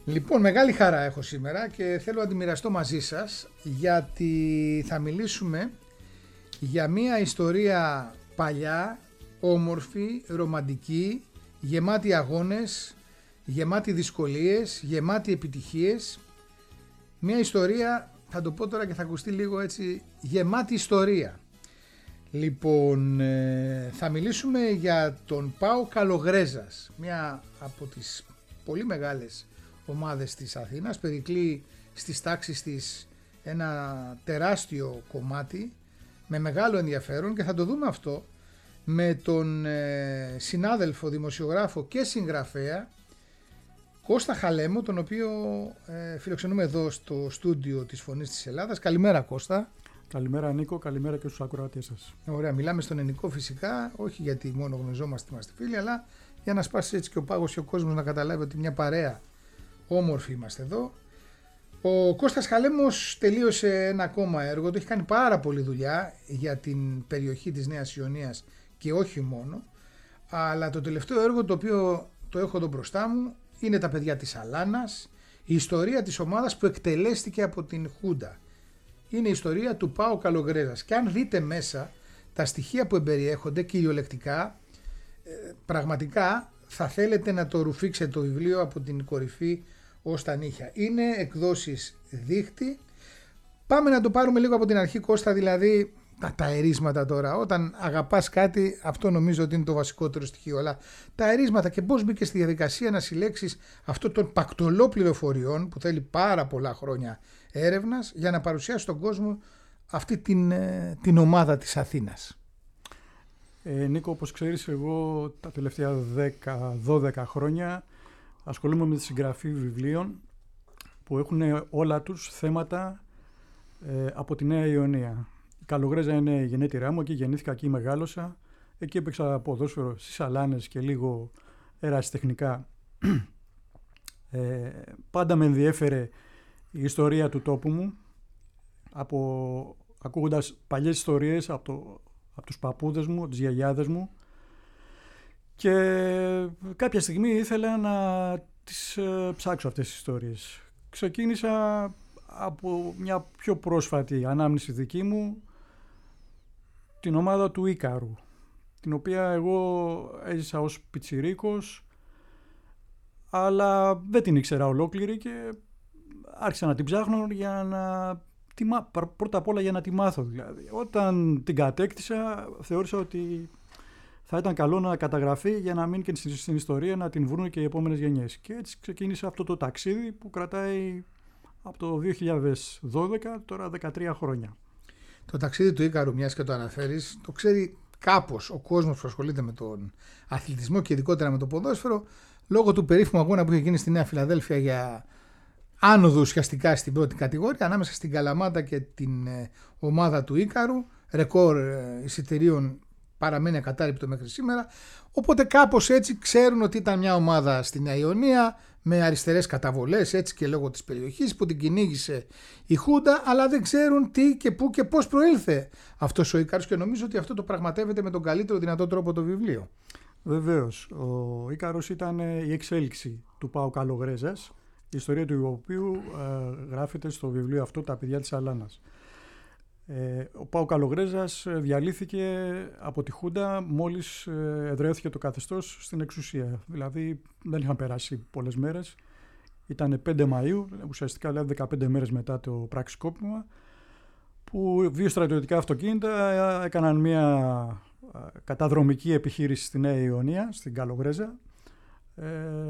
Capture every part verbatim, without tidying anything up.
Λοιπόν, μεγάλη χαρά έχω σήμερα και θέλω να τη μοιραστώ μαζί σας, γιατί θα μιλήσουμε για μια ιστορία παλιά, όμορφη, ρομαντική, γεμάτη αγώνες, γεμάτη δυσκολίες, γεμάτη επιτυχίες. Μια ιστορία, θα το πω τώρα και θα ακουστεί λίγο έτσι, γεμάτη ιστορία. Λοιπόν, θα μιλήσουμε για τον ΠΑΟΚ Καλογρέζας, μια από τις πολύ μεγάλες ομάδες της Αθήνας, περικλεί στις τάξεις της ένα τεράστιο κομμάτι με μεγάλο ενδιαφέρον, και θα το δούμε αυτό με τον ε, συνάδελφο, δημοσιογράφο και συγγραφέα Κώστα Χαλέμο, τον οποίο ε, φιλοξενούμε εδώ στο στούντιο της Φωνής της Ελλάδας. Καλημέρα, Κώστα. Καλημέρα, Νίκο, καλημέρα και στους ακροατές σας. Ωραία, μιλάμε στον ελληνικό φυσικά, όχι γιατί μόνο γνωριζόμαστε, είμαστε φίλοι, αλλά για να σπάσει έτσι και ο πάγος και ο κόσμος να καταλάβει ότι μια παρέα όμορφοι είμαστε εδώ. Ο Κώστας Χαλέμος τελείωσε ένα ακόμα έργο, το έχει κάνει πάρα πολλή δουλειά για την περιοχή της Νέας Ιωνίας και όχι μόνο, αλλά το τελευταίο έργο το οποίο το έχω εδώ μπροστά μου είναι τα παιδιά της Αλάνας, η ιστορία της ομάδας που εκτελέστηκε από την Χούντα. Είναι η ιστορία του ΠΑΟΚ Καλογρέζας, και αν δείτε μέσα τα στοιχεία που εμπεριέχονται κυριολεκτικά, πραγματικά θα θέλετε να το ρουφήξετε το βιβλίο από την κορυφή ως τα νύχια. Είναι εκδόσεις Δίχτυ. Πάμε να το πάρουμε λίγο από την αρχή, Κώστα, δηλαδή τα, τα ερίσματα τώρα. Όταν αγαπάς κάτι, αυτό νομίζω ότι είναι το βασικότερο στοιχείο, αλλά τα ερίσματα και πώς μπήκε στη διαδικασία να συλλέξεις αυτό τον πακτολό πληροφοριών που θέλει πάρα πολλά χρόνια έρευνας για να παρουσιάσει στον κόσμο αυτή την, την ομάδα της Αθήνας. Ε, Νίκο, όπως ξέρεις, εγώ τα τελευταία δέκα με δώδεκα χρόνια ασχολούμαι με τη συγγραφή βιβλίων που έχουν όλα τους θέματα ε, από τη Νέα Ιωνία. Η Καλογρέζα είναι η γενέτειρά μου, εκεί γεννήθηκα, εκεί μεγάλωσα. Εκεί έπαιξα ποδόσφαιρο στις Αλάνες και λίγο ερασιτεχνικά. Ε, πάντα με ενδιέφερε η ιστορία του τόπου μου, από, ακούγοντας παλιές ιστορίες από, το, από τους παππούδες μου, τις γιαγιάδες μου, και κάποια στιγμή ήθελα να τις ε, ψάξω αυτές τις ιστορίες. Ξεκίνησα από μια πιο πρόσφατη ανάμνηση δική μου, την ομάδα του Ίκαρου, την οποία εγώ έζησα ως πιτσιρίκος, αλλά δεν την ήξερα ολόκληρη και άρχισα να την ψάχνω για να τη, πρώτα απ' όλα για να τη μάθω δηλαδή. Όταν την κατέκτησα θεώρησα ότι θα ήταν καλό να καταγραφεί για να μείνει και στην ιστορία, να την βρουν και οι επόμενες γενιές. Και έτσι ξεκίνησε αυτό το ταξίδι που κρατάει από το δύο χιλιάδες δώδεκα, τώρα δεκατρία χρόνια. Το ταξίδι του Ίκαρου, μιας και το αναφέρεις, το ξέρει κάπως ο κόσμος που ασχολείται με τον αθλητισμό και ειδικότερα με το ποδόσφαιρο, λόγω του περίφημου αγώνα που είχε γίνει στη Νέα Φιλαδέλφια για άνοδο ουσιαστικά στην πρώτη κατηγορία ανάμεσα στην Καλαμάτα και την ε, ομάδα του Ίκαρου. Ρεκόρ ε, εισιτηρίων παραμένει ακατάρρυπτο μέχρι σήμερα. Οπότε κάπως έτσι ξέρουν ότι ήταν μια ομάδα στη Νέα Ιωνία με αριστερές καταβολές, έτσι και λόγω της περιοχής που την κυνήγησε η Χούντα, αλλά δεν ξέρουν τι και πού και πώς προήλθε αυτός ο Ίκαρος, και νομίζω ότι αυτό το πραγματεύεται με τον καλύτερο δυνατό τρόπο το βιβλίο. Βεβαίως, ο Ίκαρος ήταν η εξέλιξη του ΠΑΟΚ Καλογρέζας, η ιστορία του οποίου ε, γράφεται στο βιβλίο αυτό «Τα παιδιά της Αλάνας». Ε, ο ΠΑΟΚ Καλογρέζας διαλύθηκε από τη Χούντα μόλις ε, εδραίωθηκε το καθεστώς στην εξουσία. Δηλαδή δεν είχαν περάσει πολλές μέρες. Ήταν πέντε Μαΐου, ουσιαστικά δηλαδή δεκαπέντε μέρες μετά το πραξικόπημα, που δύο στρατιωτικά αυτοκίνητα έκαναν μια καταδρομική επιχείρηση στη Νέα Ιωνία, στην Καλογρέζα. Ε,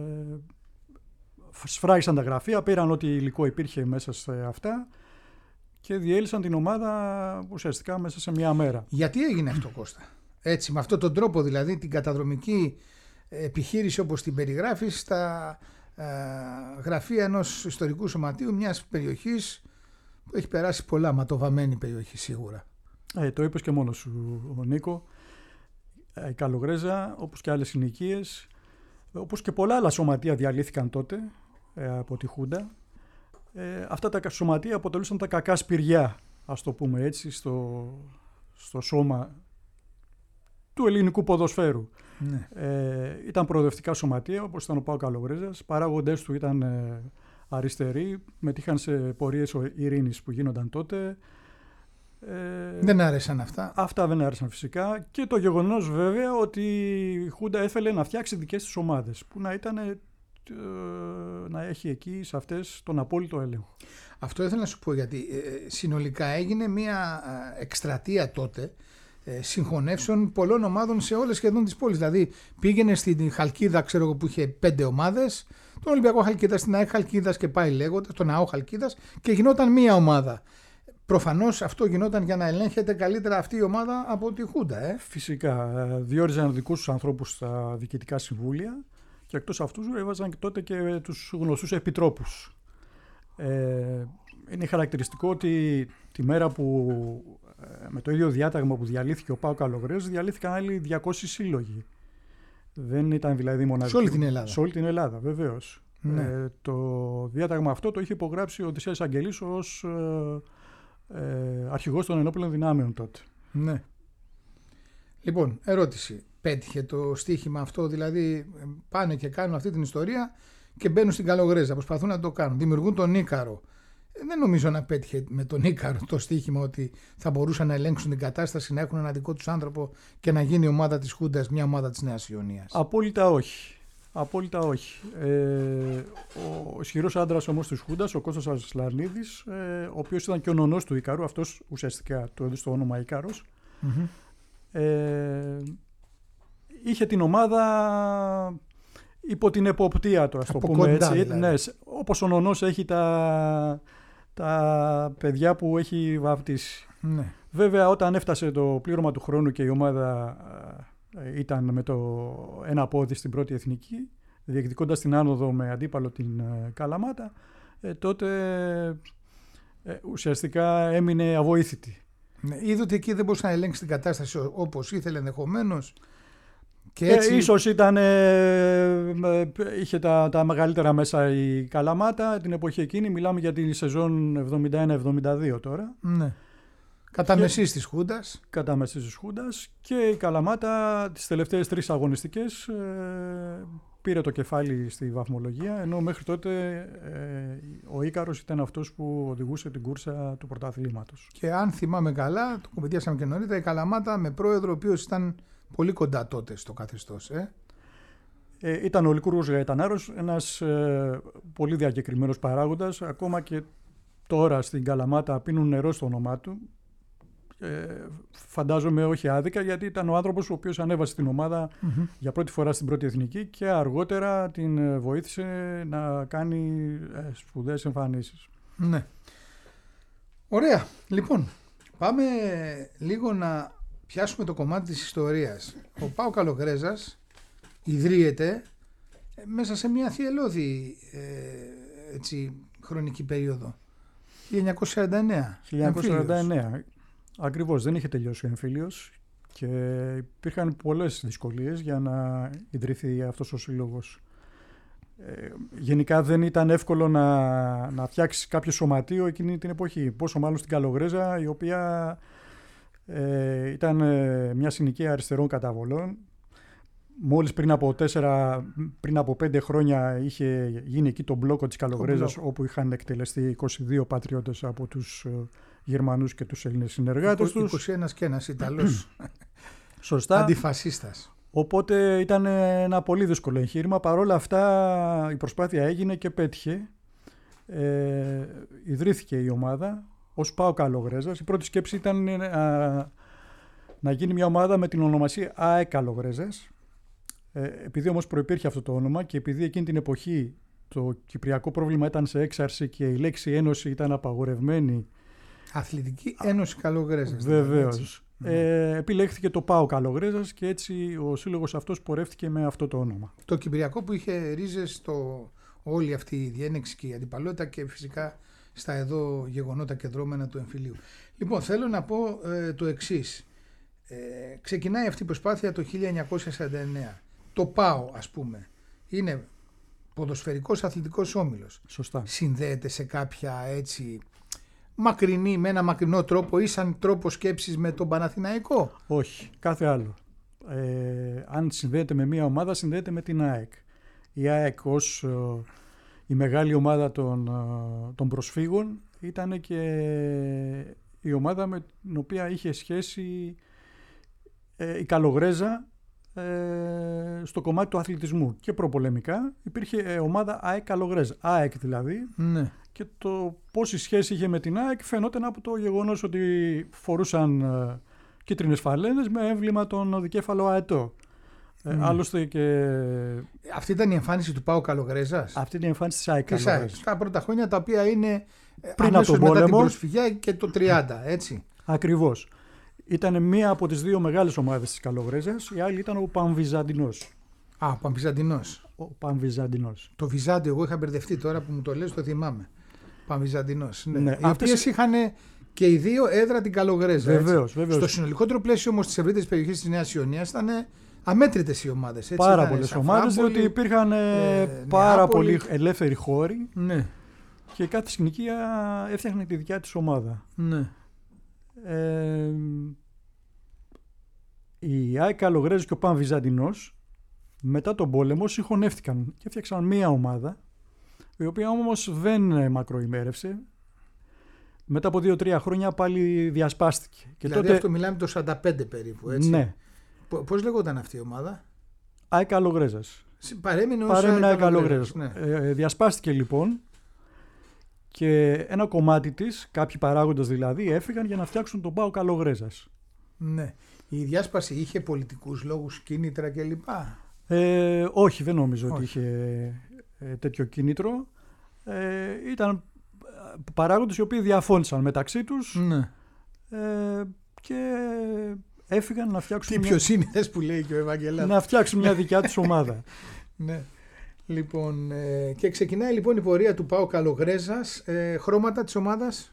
σφράγισαν τα γραφεία, πήραν ό,τι υλικό υπήρχε μέσα σε αυτά και διέλυσαν την ομάδα ουσιαστικά μέσα σε μια μέρα. Γιατί έγινε αυτό, Κώστα? Έτσι, με αυτόν τον τρόπο δηλαδή, την καταδρομική επιχείρηση όπως την περιγράφεις στα ε, γραφεία ενός ιστορικού σωματείου μιας περιοχής που έχει περάσει πολλά, ματοβαμένη περιοχή σίγουρα. Ε, το είπες και μόνος σου, ο Νίκο. Η Καλογρέζα, όπως και άλλες συνοικίες, όπως και πολλά άλλα σωματεία διαλύθηκαν τότε ε, από τη Χούντα. Ε, αυτά τα σωματεία αποτελούσαν τα κακά σπηριά, ας το πούμε έτσι, στο, στο σώμα του ελληνικού ποδοσφαίρου. Ναι. Ε, ήταν προοδευτικά σωματεία, όπως ήταν ο ΠΑΟΚ Καλογρέζας. Παράγοντες του ήταν ε, αριστεροί, μετήχαν σε πορείες ειρήνης που γίνονταν τότε. Ε, δεν άρεσαν αυτά. Αυτά δεν άρεσαν φυσικά. Και το γεγονός βέβαια ότι η Χούντα έθελε να φτιάξει δικές της ομάδες που να ήταν ε, να έχει εκεί σε αυτές τον απόλυτο έλεγχο. Αυτό ήθελα να σου πω, γιατί ε, συνολικά έγινε μια ε, εκστρατεία τότε ε, συγχωνεύσεων πολλών ομάδων σε όλες σχεδόν τις πόλεις. Δηλαδή πήγαινε στην Χαλκίδα, ξέρω εγώ, που είχε πέντε ομάδες, τον Ολυμπιακό Χαλκίδας, στην ΑΕΚ Χαλκίδας και πάει λέγοντας, τον ΑΟ Χαλκίδας, και γινόταν μία ομάδα. Προφανώς αυτό γινόταν για να ελέγχεται καλύτερα αυτή η ομάδα από τη Χούντα. Ε. Φυσικά. Διόριζαν δικούς τους ανθρώπους στα διοικητικά συμβούλια και εκτός αυτού έβαζαν και τότε και τους γνωστούς επιτρόπους. Ε, είναι χαρακτηριστικό ότι τη μέρα που με το ίδιο διάταγμα που διαλύθηκε ο ΠΑΟΚ Καλογρές, διαλύθηκαν άλλοι διακόσιοι σύλλογοι. Δεν ήταν δηλαδή μοναδικό. Σε όλη την Ελλάδα. Σε όλη την Ελλάδα, βεβαίως. Ναι. Ε, το διάταγμα αυτό το είχε υπογράψει ο Οδυσσέας Αγγελής ως ε, ε, αρχηγός των ενόπλων δυνάμεων τότε. Ναι. Λοιπόν, ερώτηση. Πέτυχε το στοίχημα αυτό, δηλαδή πάνε και κάνουν αυτή την ιστορία και μπαίνουν στην Καλογρέζα, προσπαθούν να το κάνουν, δημιουργούν τον Ίκαρο. Δεν νομίζω να πέτυχε με τον Ίκαρο το στοίχημα ότι θα μπορούσαν να ελέγξουν την κατάσταση, να έχουν ένα δικό τους άνθρωπο και να γίνει η ομάδα της Χούντας μια ομάδα της Νέας Ιωνίας. Απόλυτα όχι. Απόλυτα όχι. Ε, ο ισχυρός άντρας όμως της Χούντας, ο Κώστας Ασλανίδης, ε, ο οποίος ήταν και ο νονός του Ίκαρου, αυτός ουσιαστικά του έδωσε το όνομα Ίκαρος, mm-hmm. ε, είχε την ομάδα υπό την εποπτεία του, ας το πούμε έτσι. Δηλαδή. Ναι, όπως ο νονός έχει τα, τα παιδιά που έχει βαφτίσει. Ναι. Βέβαια, όταν έφτασε το πλήρωμα του χρόνου και η ομάδα ήταν με το ένα πόδι στην πρώτη εθνική, διεκδικώντας την άνοδο με αντίπαλο την Καλαμάτα, ε, τότε ε, ουσιαστικά έμεινε αβοήθητη. Ναι, είδε ότι εκεί δεν μπορούσε να ελέγξει την κατάσταση όπως ήθελε ενδεχομένως. Και έτσι... ίσως ήταν, ε, είχε τα, τα μεγαλύτερα μέσα η Καλαμάτα την εποχή εκείνη, μιλάμε για τη σεζόν εβδομήντα ένα εβδομήντα δύο τώρα. Ναι. Κατά και... μεσής της Χούντας. Κατά μεσής της Χούντας, και η Καλαμάτα τις τελευταίες τρεις αγωνιστικές ε, πήρε το κεφάλι στη βαθμολογία, ενώ μέχρι τότε ε, ο Ίκαρος ήταν αυτός που οδηγούσε την κούρσα του πρωταθλήματος. Και αν θυμάμαι καλά, το κουβεντιάσαμε και νωρίτερα, η Καλαμάτα με πρόεδρο ο οποίος ήταν πολύ κοντά τότε στο καθεστώς. Ε. Ε, ήταν ο Λικούργος Γαϊτανάρος, ένας ε, πολύ διακεκριμένος παράγοντας. Ακόμα και τώρα στην Καλαμάτα πίνουν νερό στο όνομά του. Ε, φαντάζομαι όχι άδικα, γιατί ήταν ο άνθρωπος ο οποίος ανέβασε την ομάδα mm-hmm. για πρώτη φορά στην πρώτη εθνική και αργότερα την βοήθησε να κάνει ε, σπουδαίες εμφανίσεις. Ναι. Ωραία. Λοιπόν, πάμε λίγο να πιάσουμε το κομμάτι της ιστορίας. Ο ΠΑΟΚ Καλογρέζας ιδρύεται μέσα σε μια θυελλώδη ε, έτσι, χρονική περίοδο. χίλια εννιακόσια σαράντα εννέα. χίλια εννιακόσια σαράντα εννέα. Ακριβώς, δεν είχε τελειώσει ο εμφύλιος και υπήρχαν πολλές δυσκολίες για να ιδρυθεί αυτός ο σύλλογος. Ε, γενικά δεν ήταν εύκολο να, να φτιάξει κάποιο σωματείο εκείνη την εποχή. Πόσο μάλλον στην Καλογρέζα, η οποία ε, ήταν ε, μια συνοικία αριστερών καταβολών. Μόλις πριν από τέσσερα, πριν από πέντε χρόνια είχε γίνει εκεί το μπλόκο της Καλογρέζας, όπου είχαν εκτελεστεί είκοσι δύο πατριώτες από τους Γερμανούς και τους Έλληνες συνεργάτες τους. είκοσι ένας και ένας Ιταλός. Σωστά. Αντιφασίστας. Οπότε ήταν ένα πολύ δύσκολο εγχείρημα. Παρ' όλα αυτά η προσπάθεια έγινε και πέτυχε. Ε, ιδρύθηκε η ομάδα ως ΠΑΟΚ Καλογρέζας. Η πρώτη σκέψη ήταν να, να γίνει μια ομάδα με την ονομασία ΑΕΚ Καλογρέζας. Ε, επειδή όμως προϋπήρχε αυτό το όνομα και επειδή εκείνη την εποχή το κυπριακό πρόβλημα ήταν σε έξαρση και η λέξη ένωση ήταν απαγορευμένη. Αθλητική Ένωση Καλογρέζας. Βεβαίως. Ε, επιλέχθηκε το ΠΑΟΚ Καλογρέζας και έτσι ο σύλλογος αυτός πορεύτηκε με αυτό το όνομα. Το κυπριακό που είχε ρίζες στο όλη αυτή η διένεξη και η αντιπαλότητα και φυσικά στα εδώ γεγονότα και δρόμενα του εμφυλίου. Λοιπόν, θέλω να πω ε, το εξής. Ε, ξεκινάει αυτή η προσπάθεια το χίλια εννιακόσια σαράντα εννέα. Το ΠΑΟ, ας πούμε, είναι ποδοσφαιρικός αθλητικός όμιλος. Σωστά. Συνδέεται σε κάποια έτσι μακρινή, με ένα μακρινό τρόπο ή σαν τρόπο σκέψης με τον Παναθηναϊκό? Όχι, κάθε άλλο. Ε, αν συνδέεται με μια ομάδα, συνδέεται με την ΑΕΚ. Η ΑΕΚ ως ε, η μεγάλη ομάδα των, των προσφύγων ήταν και η ομάδα με την οποία είχε σχέση ε, η Καλογρέζα ε, στο κομμάτι του αθλητισμού. Και προπολεμικά υπήρχε ε, ομάδα ΑΕΚ Καλογρέζα, ΑΕΚ δηλαδή. Ναι. Και το πόση σχέση είχε με την ΑΕΚ φαινόταν από το γεγονός ότι φορούσαν ε, κίτρινες φαλένες με έμβλημα τον δικέφαλο αετό. Ε, mm. Άλλωστε και... Αυτή ήταν η εμφάνιση του ΠΑΟΚ Καλογρέζας. Αυτή είναι η εμφάνιση της ΑΕΚ Καλογρέζας. Τα πρώτα χρόνια, τα οποία είναι πριν από τον μετά πόλεμο, την προσφυγιά και το τριάντα, έτσι. Ακριβώς. Ήταν μία από τις δύο μεγάλες ομάδες της Καλογρέζας, η άλλη ήταν ο Πανβυζαντινός. Α, ο Πανβυζαντινός. Ο Πανβυζαντινός. Το Βυζάντιο, εγώ είχα μπερδευτεί τώρα που μου το λες, το θυμάμαι. Πανβυζαντινός. Ναι. Ναι, οι αυτές... οποίες είχαν και οι δύο έδρα την Καλογρέζα. Βεβαίως, βεβαίως. Στο συνολικότερο πλαίσιο όμως της ευρύτερης περιοχής της Νέας Ιωνίας ήταν αμέτρητες οι ομάδες. Έτσι. Πάρα πολλές ομάδες, διότι υπήρχαν ε, πάρα Νεάπολη, πολλοί ελεύθεροι χώροι. Ναι. Και κάθε συνοικία έφτιαχνε τη δικιά της ομάδα. Ναι. Ε, η ΑΕΚ Καλογρέζα και ο Πανβυζαντινός μετά τον πόλεμο συγχωνεύτηκαν και έφτιαξαν μία ομάδα, η οποία όμως δεν μακροημέρευσε. Μετά από δύο τρία χρόνια πάλι διασπάστηκε. Και δηλαδή τότε... αυτό μιλάμε το σαράντα πέντε περίπου, έτσι. Ναι. Πώς λεγόταν αυτή η ομάδα? ΑΕΚ Καλογρέζας. Παρέμεινε ως Παρέμεινε ΑΕΚ Καλογρέζας. Καλογρέζας. Ναι. Ε, διασπάστηκε λοιπόν και ένα κομμάτι της, κάποιοι παράγοντες δηλαδή, έφυγαν για να φτιάξουν τον ΠΑΟΚ Καλογρέζας. Ναι. Η διάσπαση είχε πολιτικούς λόγους, κίνητρα κλπ. Ε, όχι, δεν νομίζω όχι. ότι είχε ε, τέτοιο κίνητρο. Ε, ήταν παράγοντες οι οποίοι διαφώνησαν μεταξύ τους, ναι. ε, και έφυγαν να φτιάξουν... Τι πιο σύνηθες που λέει και ο Ευαγγελάτος. Να φτιάξουν μια δικιά τους ομάδα. Ναι. Λοιπόν, ε, και ξεκινάει λοιπόν η πορεία του ΠΑΟΚ Καλογρέζας. Ε, χρώματα της ομάδας?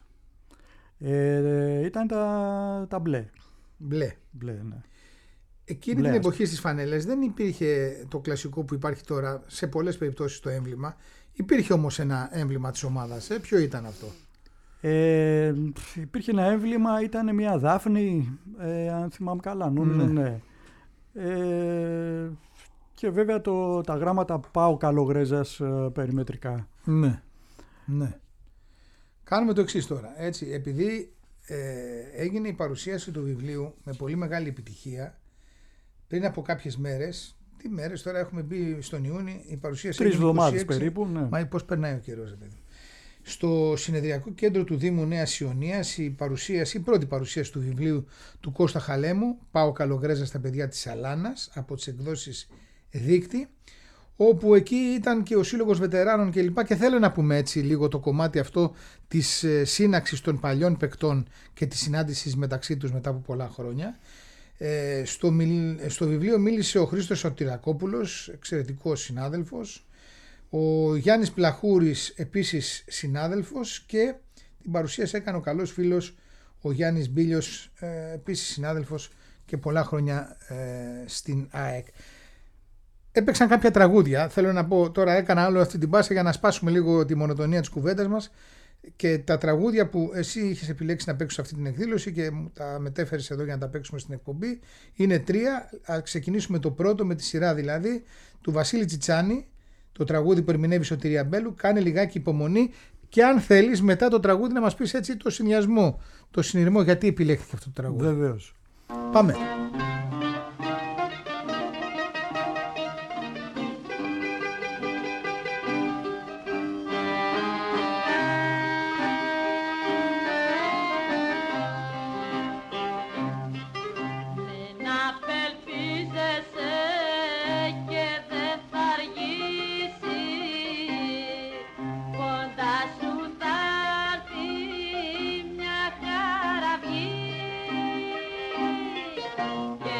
Ε, ήταν τα, τα μπλε. Μπλε. Μπλε, ναι. Εκείνη μπλε, την εποχή στις φανέλες δεν υπήρχε το κλασικό που υπάρχει τώρα σε πολλές περιπτώσεις το έμβλημα. Υπήρχε όμως ένα έμβλημα της ομάδας. Ε, ποιο ήταν αυτό? Ε, υπήρχε ένα έμβλημα, ήταν μια δάφνη, ε, αν θυμάμαι καλά, νόμιζα, ναι. ναι. Ε, και βέβαια το, τα γράμματα ΠΑΟΚ Καλογρέζας ε, περιμετρικά. Ναι, ναι. Κάνουμε το εξής τώρα, έτσι, επειδή ε, έγινε η παρουσίαση του βιβλίου με πολύ μεγάλη επιτυχία πριν από κάποιες μέρες. Τι μέρες τώρα έχουμε μπει στον Ιούνιο, η παρουσίαση... Τρεις εβδομάδες περίπου, ναι. Μα πώς περνάει ο καιρός, παιδί. Στο συνεδριακό κέντρο του Δήμου Νέας Ιωνίας η παρουσίαση, η πρώτη παρουσίαση του βιβλίου του Κώστα Χαλέμου, ΠΑΟΚ Καλογρέζα στα παιδιά της Αλάνας, από τις εκδόσεις Δίκτυ, όπου εκεί ήταν και ο Σύλλογος Βετεράνων κλπ. Και θέλω να πούμε έτσι λίγο το κομμάτι αυτό της σύναξης των παλιών παικτών και της συνάντησης μεταξύ τους μετά από πολλά χρόνια. Ε, στο, στο βιβλίο μίλησε ο Χρήστος Σωτηρακόπουλος, εξαιρετικός συνάδελφος, ο Γιάννης Πλαχούρης επίσης συνάδελφος, και την παρουσίαση έκανε ο καλός φίλος ο Γιάννης Μπίλιος, ε, επίσης συνάδελφος και πολλά χρόνια ε, στην ΑΕΚ. Έπαιξαν κάποια τραγούδια, θέλω να πω τώρα, έκανα άλλο αυτή την πάσα για να σπάσουμε λίγο τη μονοτονία της κουβέντας μας, και τα τραγούδια που εσύ είχες επιλέξει να παίξεις σε αυτή την εκδήλωση και τα μετέφερες εδώ για να τα παίξουμε στην εκπομπή είναι τρία. Ας ξεκινήσουμε το πρώτο με τη σειρά δηλαδή του Βασίλη Τσιτσάνη, το τραγούδι που ερμηνεύει Σωτηρία Μπέλου. Κάνε λιγάκι υπομονή και αν θέλεις μετά το τραγούδι να μας πεις έτσι το συνδυασμό, το συνειρμό, γιατί επιλέχθηκε αυτό το τραγούδι. Βεβαίως. Πάμε. Yeah.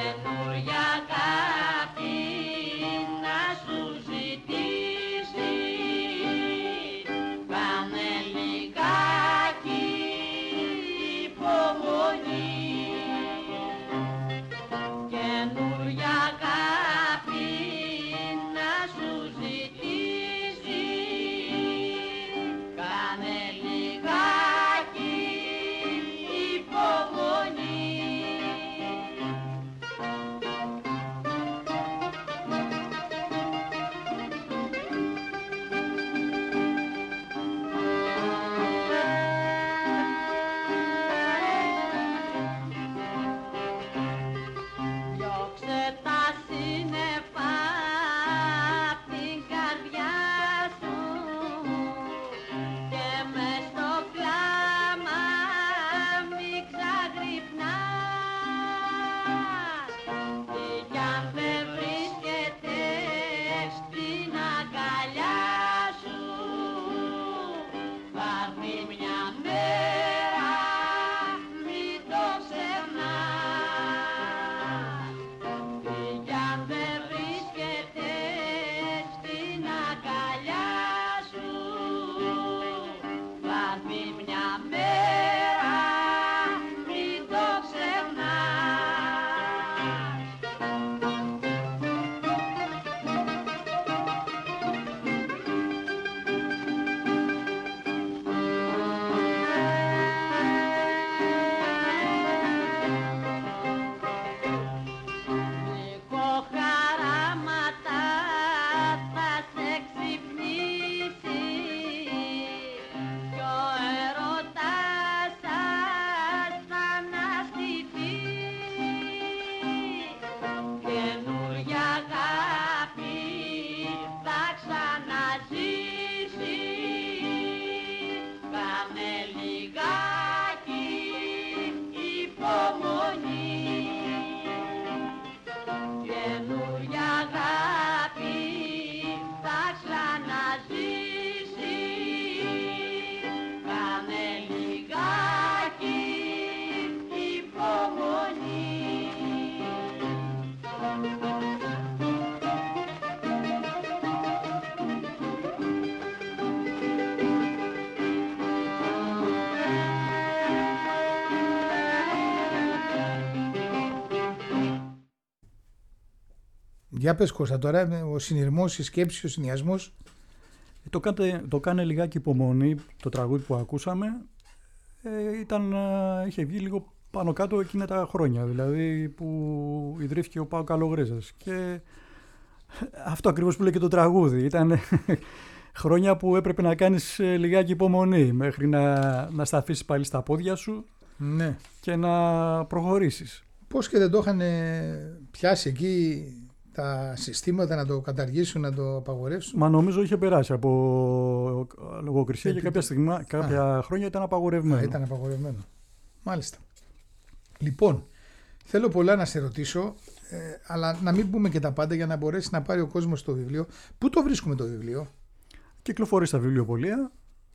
Για πες Κώστα τώρα, ο συνειρμός, η σκέψη, ο συνδυασμός. Το, κάτε, το κάνε λιγάκι υπομονή, το τραγούδι που ακούσαμε, ε, ήταν, είχε βγει λίγο πάνω κάτω εκείνα τα χρόνια, δηλαδή που ιδρύθηκε ο ΠΑΟΚ Καλογρίζας. Και αυτό ακριβώς που λέει και το τραγούδι, ήταν χρόνια που έπρεπε να κάνεις λιγάκι υπομονή μέχρι να, να σταθείς πάλι στα πόδια σου, ναι, και να προχωρήσεις. Πώς και δεν το είχαν πιάσει εκεί τα συστήματα να το καταργήσουν, να το απαγορεύσουν. Μα νομίζω είχε περάσει από λογοκρισία και κάποια, στιγμή, κάποια Α. χρόνια ήταν απαγορευμένο. Α, ήταν απαγορευμένο. Μάλιστα. Λοιπόν, θέλω πολλά να σε ρωτήσω, ε, αλλά να μην πούμε και τα πάντα για να μπορέσει να πάρει ο κόσμος το βιβλίο. Πού το βρίσκουμε το βιβλίο? Κυκλοφορεί στα βιβλιοπωλεία.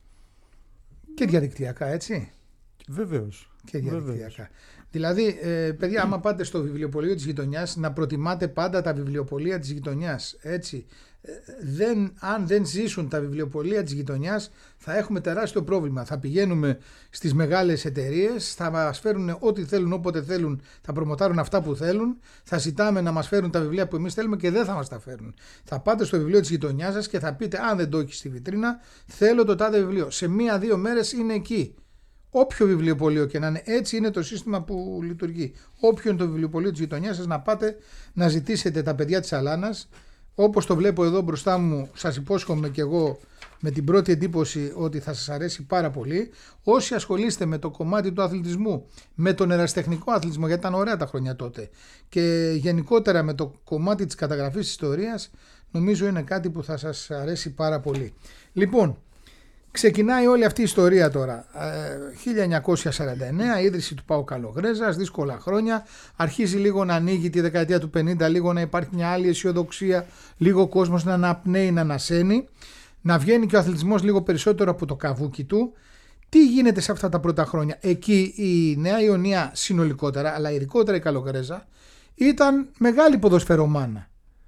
Και διαδικτυακά, έτσι. Βεβαίως. Και διαδικτυακά. Βεβαίως. Δηλαδή, ε, παιδιά, άμα πάτε στο βιβλιοπωλείο της γειτονιάς, να προτιμάτε πάντα τα βιβλιοπωλεία της γειτονιάς. Έτσι. Ε, δεν, αν δεν ζήσουν τα βιβλιοπωλεία της γειτονιάς, θα έχουμε τεράστιο πρόβλημα. Θα πηγαίνουμε στις μεγάλες εταιρείες, θα μας φέρουν ό,τι θέλουν, όποτε θέλουν, θα προμοτάρουν αυτά που θέλουν, θα ζητάμε να μας φέρουν τα βιβλία που εμείς θέλουμε και δεν θα μας τα φέρουν. Θα πάτε στο βιβλίο της γειτονιάς σας και θα πείτε, αν δεν το έχει στη βιτρίνα, θέλω το τάδε βιβλίο. Σε μία-δύο μέρες είναι εκεί. Όποιο βιβλιοπωλείο και να είναι, έτσι είναι το σύστημα που λειτουργεί. Όποιο είναι το βιβλιοπωλείο της γειτονιάς σας, να πάτε να ζητήσετε τα παιδιά της Αλάνας. Όπως το βλέπω εδώ μπροστά μου, σας υπόσχομαι και εγώ με την πρώτη εντύπωση ότι θα σας αρέσει πάρα πολύ. Όσοι ασχολείστε με το κομμάτι του αθλητισμού, με τον ερασιτεχνικό αθλητισμό, γιατί ήταν ωραία τα χρόνια τότε, και γενικότερα με το κομμάτι της καταγραφής ιστορίας, νομίζω είναι κάτι που θα σας αρέσει πάρα πολύ. Λοιπόν, ξεκινάει όλη αυτή η ιστορία τώρα. χίλια εννιακόσια σαράντα εννέα, ίδρυση του ΠΑΟΚ Καλογρίζας, δύσκολα χρόνια. Αρχίζει λίγο να ανοίγει τη δεκαετία του πενήντα, λίγο να υπάρχει μια άλλη αισιοδοξία, λίγο κόσμος να αναπνέει, να ανασένει, να βγαίνει και ο αθλητισμός λίγο περισσότερο από το καβούκι του. Τι γίνεται σε αυτά τα πρώτα χρόνια? Εκεί η Νέα Ιωνία συνολικότερα, αλλά ειδικότερα η Καλογρίζα, ήταν μεγάλη ποδοσφαιρομάνα.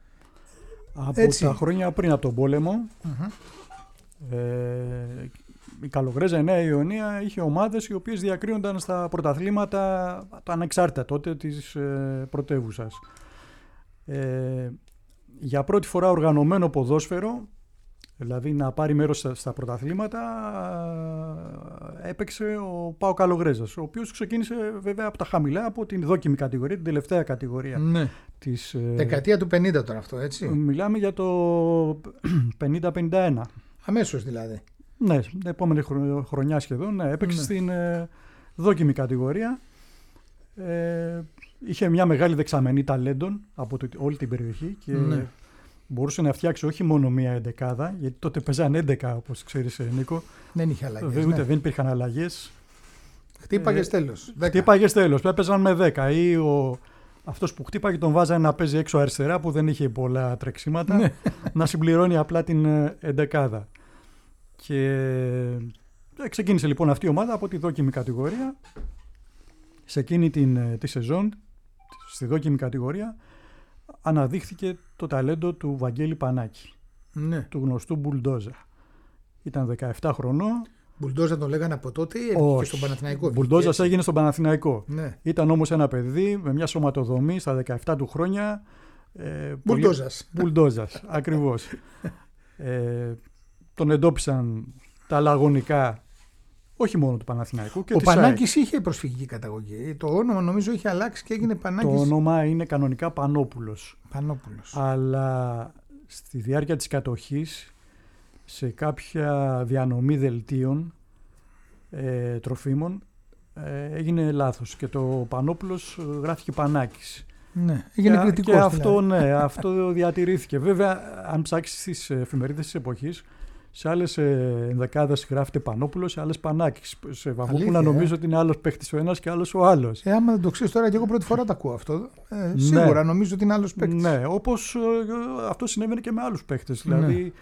Από Έτσι. τα χρόνια πριν από τον πόλεμο, uh-huh. Ε, η Καλογρίζα, η Νέα Ιωνία, είχε ομάδες οι οποίες διακρίνονταν στα πρωταθλήματα τα ανεξάρτητα τότε της ε, πρωτεύουσας. Ε, για πρώτη φορά οργανωμένο ποδόσφαιρο, δηλαδή να πάρει μέρος στα, στα πρωταθλήματα, ε, έπαιξε ο ΠΑΟΚ Καλογρίζας, ο οποίος ξεκίνησε βέβαια από τα χαμηλά, από την δόκιμη κατηγορία, την τελευταία κατηγορία. Ναι. Της, ε, δεκαετία του πενήντα τώρα αυτό, έτσι. Μιλάμε για το πενήντα πενήντα ένα. Αμέσως δηλαδή. Ναι, την επόμενη χρονιά σχεδόν, ναι, έπαιξε ναι. στην ε, δόκιμη κατηγορία. Ε, είχε μια μεγάλη δεξαμενή ταλέντων από το, όλη την περιοχή και ναι. μπορούσε να φτιάξει όχι μόνο μία εντεκάδα, γιατί τότε παίζαν έντεκα, όπως ξέρεις Νίκο. Δεν είχε αλλαγές. Ούτε ναι. δεν υπήρχαν αλλαγές. Χτύπαγες ε, τέλος. Χτύπαγες τέλος. Έπαιζαν με δέκα ή ο... αυτός που χτύπαγε τον βάζανε να παίζει έξω αριστερά που δεν είχε πολλά τρεξίματα, ναι. να συμπληρώνει απλά την εντεκάδα. Και ξεκίνησε λοιπόν αυτή η ομάδα από τη δόκιμη κατηγορία. Σε εκείνη την, τη σεζόν, στη δόκιμη κατηγορία, αναδείχθηκε το ταλέντο του Βαγγέλη Πανάκη, ναι. του γνωστού Μπουλντόζα. Ήταν δεκαεπτά χρονών. Μπουλντόζα τον λέγανε από τότε ή έγινε στον Παναθηναϊκό? Μπουλντόζας έγινε στον Παναθηναϊκό. Ναι. Ήταν όμως ένα παιδί με μια σωματοδομή στα δεκαεπτά του χρόνια. Ε, Μπουλντόζας. Πολύ... Μπουλντόζας, ακριβώς. ε, τον εντόπισαν τα λαγωνικά, όχι μόνο του Παναθηναϊκού. Και ο Πανάκης είχε προσφυγική καταγωγή. Το όνομα νομίζω είχε αλλάξει και έγινε Πανάκης. Το όνομα είναι κανονικά Πανόπουλος. Πανόπουλος. Αλλά στη διάρκεια της κατοχής, σε κάποια διανομή δελτίων ε, τροφίμων ε, έγινε λάθος και το Πανόπουλος γράφηκε Πανάκης. Ναι, έγινε κριτικός. Και αυτό, ναι, αυτό διατηρήθηκε. Βέβαια, αν ψάξεις τις εφημερίδες της εποχής, σε άλλες ενδεκάδες γράφεται Πανόπουλος, σε άλλες Πανάκης. Σε Βαγγόπουλα νομίζω ε? ότι είναι άλλος παίχτης ο ένας και άλλος ο άλλος. Ε, άμα δεν το ξέρεις τώρα, και εγώ πρώτη φορά το ακούω αυτό. Ε, σίγουρα ναι. νομίζω ότι είναι άλλος παίχτης. Ναι, όπως ε, αυτό συνέβαινε και με άλλους παίχτες. Δηλαδή, ναι.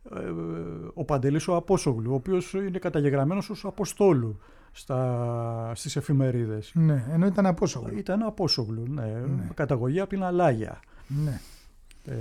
ο Παντελής ο Απόσογλου, ο οποίος είναι καταγεγραμμένος ως Αποστόλου στα, στις εφημερίδες. Ναι, ενώ ήταν Απόσογλου. Ήταν Απόσογλου, ναι, ναι. καταγωγή από την Αλάγια. Ναι. Ε,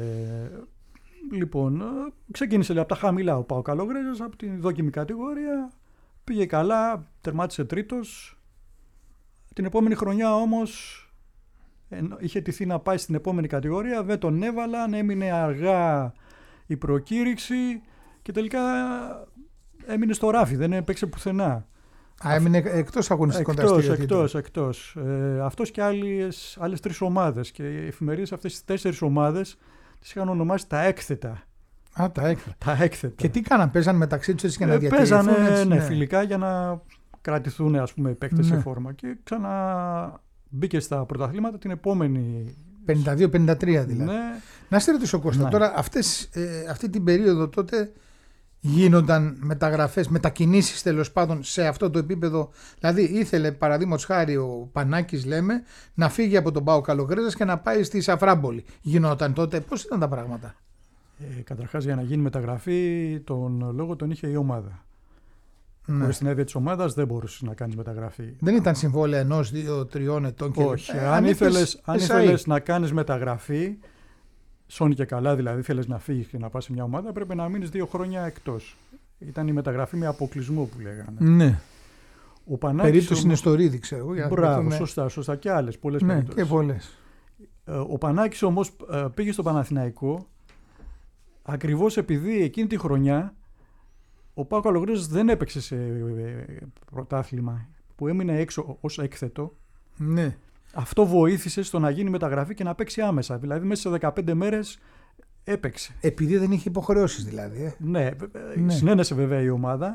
λοιπόν, ξεκίνησε από τα χαμηλά ο ΠΑΟΚ Καλογρίζας, από την δόκιμη κατηγορία, πήγε καλά, τερμάτισε τρίτος. Την επόμενη χρονιά όμως είχε τηθεί να πάει στην επόμενη κατηγορία, δεν τον έβαλαν, έμεινε αργά η προκήρυξη και τελικά έμεινε στο ράφι, δεν έπαιξε πουθενά. Α, έμεινε εκτός αγωνιστικών εκτός, δραστηριοτήτων. Εκτός, εκτός. Ε, αυτός και άλλες, άλλες τρεις ομάδες. Και οι εφημερίδες αυτές τις τέσσερις ομάδες τις είχαν ονομάσει τα έκθετα. Α, τα έκθετα. Τα έκθετα. Και τι κάναν, παίζαν μεταξύ τους έτσι για να ε, διατηρηθούν. Παίζανε έτσι, ναι, ναι. φιλικά για να κρατηθούν, ας πούμε, οι παίκτες Ναι. σε φόρμα. Και ξανά μπήκε στα πρωταθλήματα την επόμενη. πενήντα δύο πενήντα τρία δηλαδή. Ναι. Να σε ρωτήσω, Κώστα, Ναι. τώρα αυτές, ε, αυτή την περίοδο τότε γίνονταν μεταγραφές, μετακινήσεις τέλος πάντων σε αυτό το επίπεδο. Δηλαδή ήθελε παραδείγματος χάρη ο Πανάκης, λέμε, να φύγει από τον ΠΑΟΚ Καλογρέζας και να πάει στη Σαφράμπολη. Γινόταν τότε, πώς ήταν τα πράγματα? Ε, καταρχάς, για να γίνει μεταγραφή, τον λόγο τον είχε η ομάδα. Ναι. Χωρίς την άδεια της ομάδας δεν μπορούσες να κάνεις μεταγραφή. Δεν ήταν συμβόλαια ενός, δύο, τριών ετών και Όχι. ε, αν ανήκες ήθελες, αν ες άι. ήθελες να κάνεις μεταγραφή, σώνει και καλά, δηλαδή ήθελες να φύγεις και να πας σε μια ομάδα, πρέπει να μείνεις δύο χρόνια εκτός. Ήταν η μεταγραφή με αποκλεισμό που λέγανε. Ναι. Ο Πανάκης, Περίπτωση όμως- είναι στο Ρίδι, ξέρω εγώ. για να Μπράβο, θυμηθούμε. σωστά, σωστά. Και άλλες πολλές Ναι, περιπτώσεις. και πολλές. Ε, Ο Πανάκης όμως ε, πήγε στο Παναθηναϊκό ακριβώς επειδή εκείνη τη χρονιά ο ΠΑΟΚ Καλογρέζας δεν έπαιξε σε ε, πρωτάθλημα, που έμεινε έξω ως έκθετο. Ναι. Αυτό βοήθησε στο να γίνει μεταγραφή και να παίξει άμεσα. Δηλαδή μέσα σε δεκαπέντε μέρες έπαιξε. Επειδή δεν είχε υποχρεώσεις δηλαδή. Ε. Ναι, Ναι. συνένεσε βέβαια η ομάδα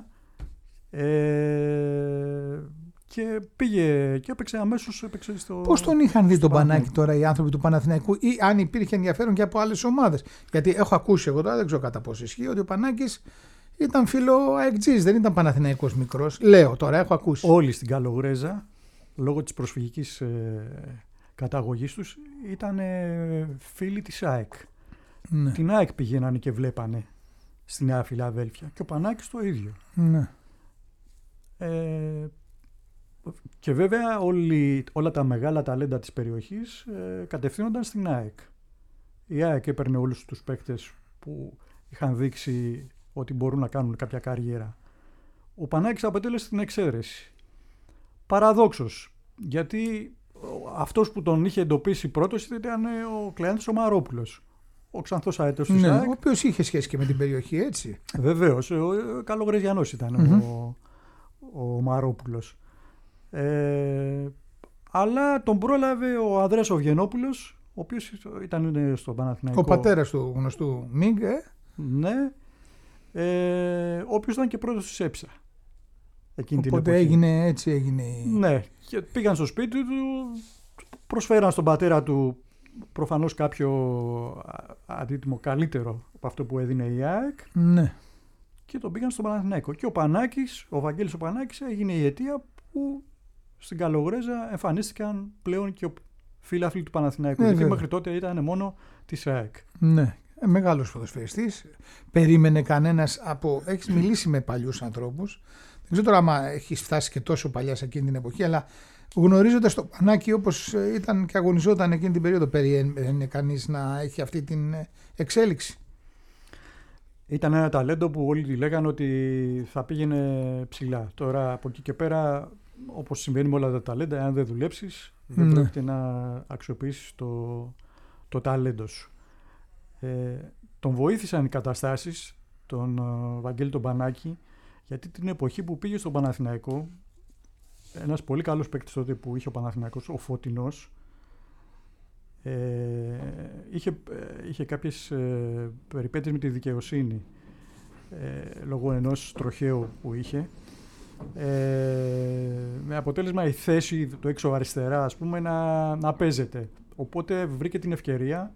ε, και πήγε και έπαιξε αμέσως έπαιξε στο... Πώς τον είχαν δει στο τον Πανάκη Παναθηναϊκό. τώρα οι άνθρωποι του Παναθηναϊκού, ή αν υπήρχε ενδιαφέρον και από άλλες ομάδες? Γιατί έχω ακούσει εγώ τώρα, δεν ξέρω κατά πόσο ισχύει, ότι ο Πανάκης ήταν φίλο αεκτζής, δεν ήταν Παναθηναϊκός μικρός. Λέω τώρα, έχω ακούσει. Όλοι στην Καλογρέζα, λόγω της προσφυγικής ε, καταγωγής τους, ήταν ε, φίλοι της ΑΕΚ. Ναι. Την ΑΕΚ πηγαίνανε και βλέπανε στη Νέα Φιλαδέλφια και ο Πανάκης το ίδιο. Ναι. Ε, και βέβαια όλοι, όλα τα μεγάλα ταλέντα της περιοχής ε, κατευθύνονταν στην ΑΕΚ. Η ΑΕΚ έπαιρνε όλους τους παίκτες που είχαν δείξει ότι μπορούν να κάνουν κάποια καριέρα. Ο Πανάκης αποτέλεσε την εξαίρεση. Παραδόξως, γιατί αυτός που τον είχε εντοπίσει πρώτος ήταν ο Κλεάνθης ο Μαρόπουλος, ο ξανθός αέτος της Ναι, ΑΕΚ. ο οποίος είχε σχέση και με την περιοχή, έτσι. Βεβαίως, ο Καλογρεζιανός ήταν Mm-hmm. ο, ο Μαρόπουλος. Ε, αλλά τον πρόλαβε ο Ανδρέας ο Βγενόπουλος, ο οποίος ήταν στον Παναθηναϊκό. Ο πατέρας του γνωστού Μίγκ, ε. Ναι, ε, ο οποίος ήταν και πρώτος της ΕΨΑ. Εκείνη την Οπότε εποχή. έγινε έτσι, έγινε. η- Ναι, και πήγαν στο σπίτι του, προσφέραν στον πατέρα του προφανώς κάποιο αντίτιμο καλύτερο από αυτό που έδινε η ΑΕΚ Ναι. και τον πήγαν στον Παναθηναϊκό. Και ο Πανάκης, ο Βαγγέλης ο Πανάκης έγινε η αιτία που στην Καλογρέζα εμφανίστηκαν πλέον και ο φίλαθλοι του Παναθηναϊκού. Ναι, γιατί βέβαια. μέχρι τότε ήταν μόνο της ΑΕΚ. Ναι. Ε, μεγάλος ποδοσφαιριστής. Περίμενε κανένας από. Έχεις μιλήσει με παλιούς ανθρώπους. Δεν ξέρω τώρα άμα έχεις φτάσει και τόσο παλιά σε εκείνη την εποχή, αλλά γνωρίζοντας το Πανάκη όπως ήταν και αγωνιζόταν εκείνη την περίοδο, περίμενε κανείς να έχει αυτή την εξέλιξη? Ήταν ένα ταλέντο που όλοι λέγανε ότι θα πήγαινε ψηλά. Τώρα από εκεί και πέρα, όπως συμβαίνει με όλα τα ταλέντα, αν δεν δουλέψεις, δεν Ναι. πρόκειται να αξιοποιήσεις το, το ταλέντο σου. Ε, τον βοήθησαν οι καταστάσεις, τον uh, Βαγγέλη τον Πανάκη, γιατί την εποχή που πήγε στον Παναθηναϊκό, ένας πολύ καλός παίκτης τότε που είχε ο Παναθηναϊκός, ο Φωτεινός, ε, είχε, ε, είχε κάποιες ε, περιπέτειες με τη δικαιοσύνη ε, λόγω ενός τροχαίου που είχε, ε, με αποτέλεσμα η θέση του έξω αριστερά, ας πούμε, να, να παίζεται. Οπότε βρήκε την ευκαιρία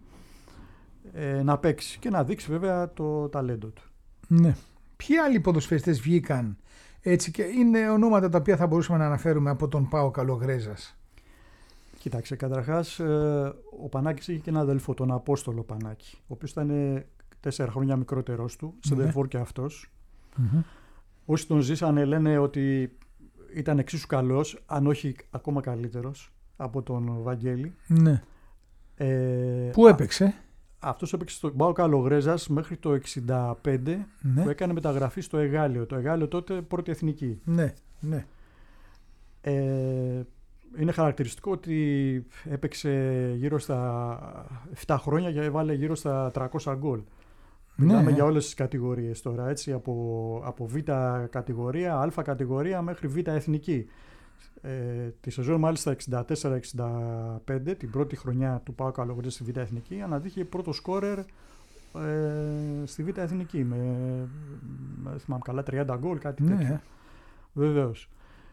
ε, να παίξει και να δείξει βέβαια το ταλέντο του. Ναι. Ποιοι άλλοι ποδοσφαιριστές βγήκαν έτσι και είναι ονόματα τα οποία θα μπορούσαμε να αναφέρουμε από τον ΠΑΟΚ Καλογρέζας? Κοίταξε, καταρχάς ε, ο Πανάκης είχε και ένα αδελφό, τον Απόστολο Πανάκη, ο οποίος ήταν τέσσερα χρόνια μικρότερος του, σεντερφόρ και αυτός. Mm-hmm. Όσοι τον ζήσανε λένε ότι ήταν εξίσου καλός, αν όχι ακόμα καλύτερος από τον Βαγγέλη. Ναι. Ε, Πού έπαιξε? Αυτός έπαιξε στον ΠΑΟΚ Καλογρέζας μέχρι το εξήντα πέντε, Ναι. που έκανε μεταγραφή στο Εγάλεο. Το Εγάλεο τότε πρώτη εθνική. Ναι, ναι. Ε, είναι χαρακτηριστικό ότι έπαιξε γύρω στα επτά χρόνια και έβαλε γύρω στα τριακόσια γκολ. Ναι. Μιλάμε για όλες τις κατηγορίες τώρα, έτσι, από, από Β κατηγορία, Α κατηγορία μέχρι Β εθνική. Ε, τη σεζόν μάλιστα εξήντα τέσσερα εξήντα πέντε, την πρώτη χρονιά του ΠΑΟΚ Καλογρίζας στη Β εθνική, αναδείχε πρώτο σκόρερ ε, στη Β εθνική με, με θυμάμαι καλά, τριάντα γκολ, κάτι ναι. τέτοιο. Βεβαίως.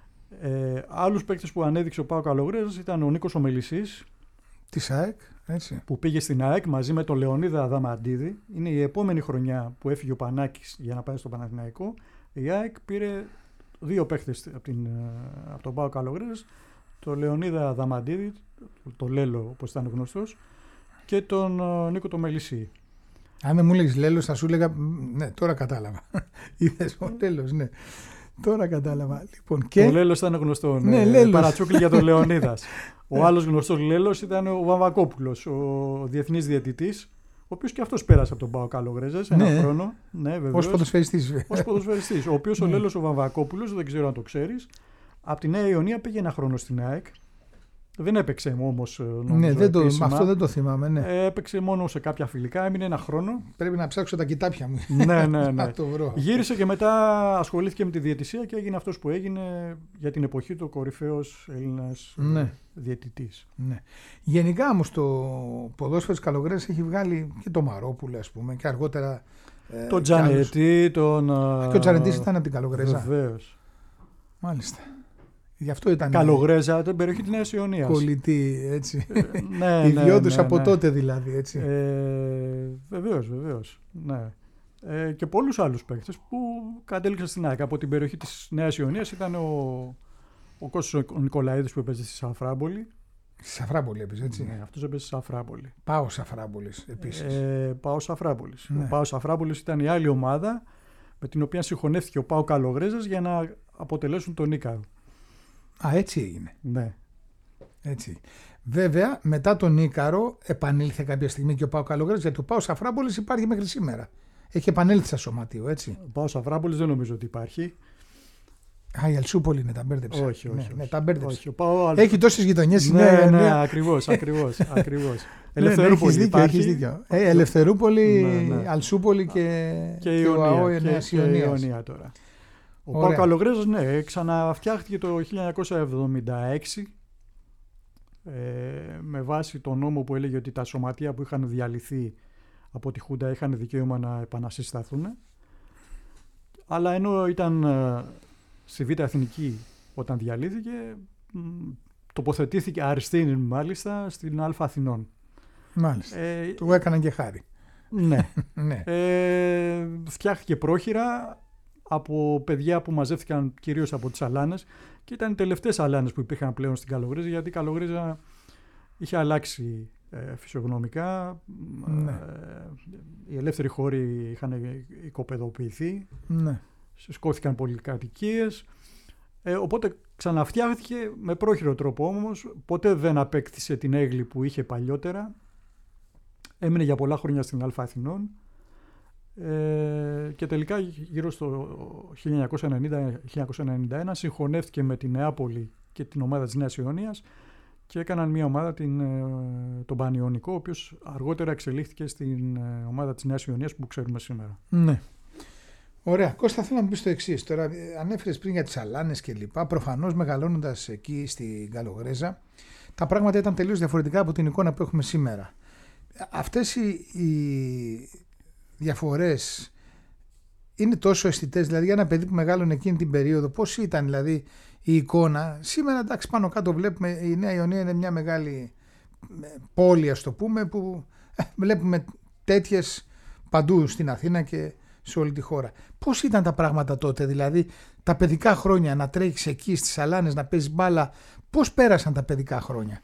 Ε, άλλους παίκτες που ανέδειξε ο ΠΑΟΚ Καλογρίζας ήταν ο Νίκος ο Μελισσής της ΑΕΚ, έτσι. Που πήγε στην ΑΕΚ μαζί με τον Λεωνίδα Αδαμαντίδη. Είναι η επόμενη χρονιά που έφυγε ο Πανάκης για να πάει στο Παναθηναϊκό. Η ΑΕΚ πήρε δύο παίκτες από, την, από τον ΠΑΟΚ Καλογρίζας, τον Λεωνίδα Αδαμαντίδη, τον Λέλο όπως ήταν γνωστός, και τον Νίκο το Μελισσή. Αν δεν μου λέγεις Λέλος θα σου έλεγα ναι, τώρα κατάλαβα. Είδες ο Λέλος, ναι. Τώρα κατάλαβα. Λοιπόν, και... Ο Λέλος ήταν γνωστό. Ναι, ναι, παρατσούκλι για τον Λεωνίδας. Ο άλλος γνωστός Λέλος ήταν ο Βαμβακόπουλος, ο διεθνής διαιτητής, ο οποίος και αυτός πέρασε από τον ΠΑΟΚ Καλογρίζας ένα ναι. χρόνο. Ναι, ως ποδοσφαιριστής. Ως ποδοσφαιριστής. Ο οποίος ο Λέλος ο Βαμβακόπουλος, δεν ξέρω αν το ξέρεις, από τη Νέα Ιωνία πήγε ένα χρόνο στην ΑΕΚ. Δεν έπαιξε όμως. Ναι, δεν το, αυτό δεν το θυμάμαι. Ναι. Ε, έπαιξε μόνο σε κάποια φιλικά, έμεινε ένα χρόνο. Πρέπει να ψάξω τα κοιτάπια μου. Ναι, ναι, ναι. το βρω. Γύρισε και μετά ασχολήθηκε με τη διαιτησία και έγινε αυτός που έγινε για την εποχή του, ο κορυφαίος Έλληνας ναι. διαιτητής. Ναι. Γενικά όμως το ποδόσφαιρο της Καλογρίζας έχει βγάλει και το Μαρόπουλο, ας πούμε, και αργότερα. Ε, τον Τζανετή, τον. Και ο Τζανετής ήταν από την Καλογρίζα. Βεβαίως. Μάλιστα. Γι' αυτό ήταν. Καλογρέζα, την περιοχή της Νέας Ιωνίας. Κολλητή, έτσι. Ε, ναι, Ιδιώτες ναι, ναι, από ναι. τότε δηλαδή, έτσι. Ε, βεβαίως, βεβαίως. Ναι. Ε, και πολλούς άλλους παίκτες που κατέληξαν στην ΑΕΚ. Από την περιοχή της Νέας Ιωνίας ήταν ο, ο Κώστας ο Νικολαίδης που έπαιζε στη Σαφράπολη. Στη Σαφράπολη έπαιζε, έτσι. Ναι, αυτός έπαιζε στη Σαφράπολη. Πάω Σαφράπολης επίσης. Ε, Πάω Σαφράπολης. Ναι. Ο Πάω Σαφράπολης ήταν η άλλη ομάδα με την οποία συγχωνεύτηκε ο Πάο Καλογρίζας για να αποτελέσουν τον Ίκαρο. Α, έτσι έγινε. Ναι. Έτσι. Βέβαια, μετά τον Ίκαρο επανήλθε κάποια στιγμή και ο Πάο Καλογρίζας, γιατί ο Πάο Σαφράπολης υπάρχει μέχρι σήμερα. Έχει επανέλθει στα σωματείο, έτσι. Ο Πάο Σαφράπολης δεν νομίζω ότι υπάρχει. Α, η Αλσούπολη είναι, τα μπέρδεψα. Όχι, όχι. Ναι, όχι. ναι, τα μπέρδεψα. Όχι, Πάο... Έχει τόσες γειτονιές. Ναι, ναι, ναι, ακριβώς, ακριβώς, ακριβώς. Ελευθερούπολη. Ναι, ναι, έχεις δίκιο. Ε, Ελευθερούπολη, ναι, ναι. Αλσούπολη και, και η Ιωνία τώρα. Ο Πάο Καλογρίζας, ναι, ξαναφτιάχτηκε το χίλια εννιακόσια εβδομήντα έξι ε, με βάση τον νόμο που έλεγε ότι τα σωματεία που είχαν διαλυθεί από τη Χούντα είχαν δικαίωμα να επανασυσταθούν. Αλλά ενώ ήταν ε, στη Β' Εθνική όταν διαλύθηκε, μ, τοποθετήθηκε αριστεί μάλιστα στην Α' Αθηνών. Μάλιστα. Ε, Του έκαναν και χάρη. Ναι. ναι. Ε, φτιάχτηκε πρόχειρα από παιδιά που μαζεύτηκαν κυρίως από τις Αλάνες και ήταν οι τελευταίες Αλάνες που υπήρχαν πλέον στην Καλογρίζα, γιατί η Καλογρίζα είχε αλλάξει ε, φυσιογνωμικά. Ναι. Ε, οι ελεύθεροι χώροι είχαν οικοπεδοποιηθεί, ναι. σηκώθηκαν πολυκατοικίες, ε, οπότε ξαναφτιάχτηκε με πρόχειρο τρόπο όμως, ποτέ δεν απέκτησε την έγκλη που είχε παλιότερα, έμεινε για πολλά χρόνια στην Α' Αθηνών. Ε, και τελικά γύρω στο χίλια εννιακόσια ενενήντα με χίλια εννιακόσια ενενήντα ένα συγχωνεύτηκε με την Νεάπολη και την ομάδα της Νέας Ιωνίας και έκαναν μια ομάδα, την, τον Πανιωνικό, ο οποίος αργότερα εξελίχθηκε στην ομάδα της Νέας Ιωνίας που ξέρουμε σήμερα. Ναι. Ωραία. Κώστα, θέλω να μου πεις το εξής. Τώρα ανέφερες πριν για τις Αλάνες και λοιπά. Προφανώς μεγαλώνοντας εκεί στην Καλογρίζα τα πράγματα ήταν τελείως διαφορετικά από την εικόνα που έχουμε σήμερα. Αυτές οι, οι διαφορές είναι τόσο αισθητές, δηλαδή για ένα παιδί που μεγάλωνε εκείνη την περίοδο, πώς ήταν δηλαδή η εικόνα? Σήμερα εντάξει, πάνω κάτω βλέπουμε η Νέα Ιωνία είναι μια μεγάλη πόλη, ας το πούμε, που ε, βλέπουμε τέτοιες παντού στην Αθήνα και σε όλη τη χώρα. Πώς ήταν τα πράγματα τότε, δηλαδή τα παιδικά χρόνια, να τρέχεις εκεί στις Αλάνες, να παίζεις μπάλα, πώς πέρασαν τα παιδικά χρόνια?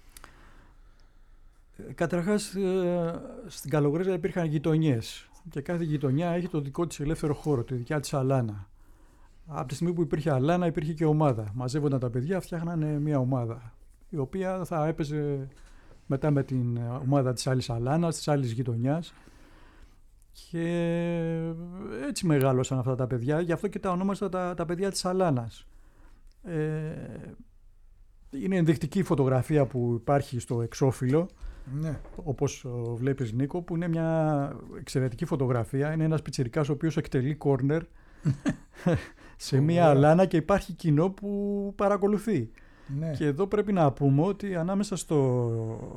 Καταρχάς στην Καλογρίζα υπήρχαν γειτονιές και κάθε γειτονιά έχει το δικό της ελεύθερο χώρο, τη δικιά της Αλάνα. Από τη στιγμή που υπήρχε Αλάνα υπήρχε και ομάδα. Μαζεύονταν τα παιδιά, φτιάχνανε μια ομάδα, η οποία θα έπαιζε μετά με την ομάδα της άλλης Αλάνας, της άλλης γειτονιάς. Και έτσι μεγάλωσαν αυτά τα παιδιά, γι' αυτό και τα ονόμασα τα, τα παιδιά της Αλάνας. Ε, είναι ενδεικτική φωτογραφία που υπάρχει στο εξώφυλλο, ναι. όπως βλέπεις Νίκο, που είναι μια εξαιρετική φωτογραφία. Είναι ένας πιτσιρικάς ο οποίος εκτελεί κόρνερ σε μια αλάνα και υπάρχει κοινό που παρακολουθεί. Ναι. Και εδώ πρέπει να πούμε ότι ανάμεσα στο...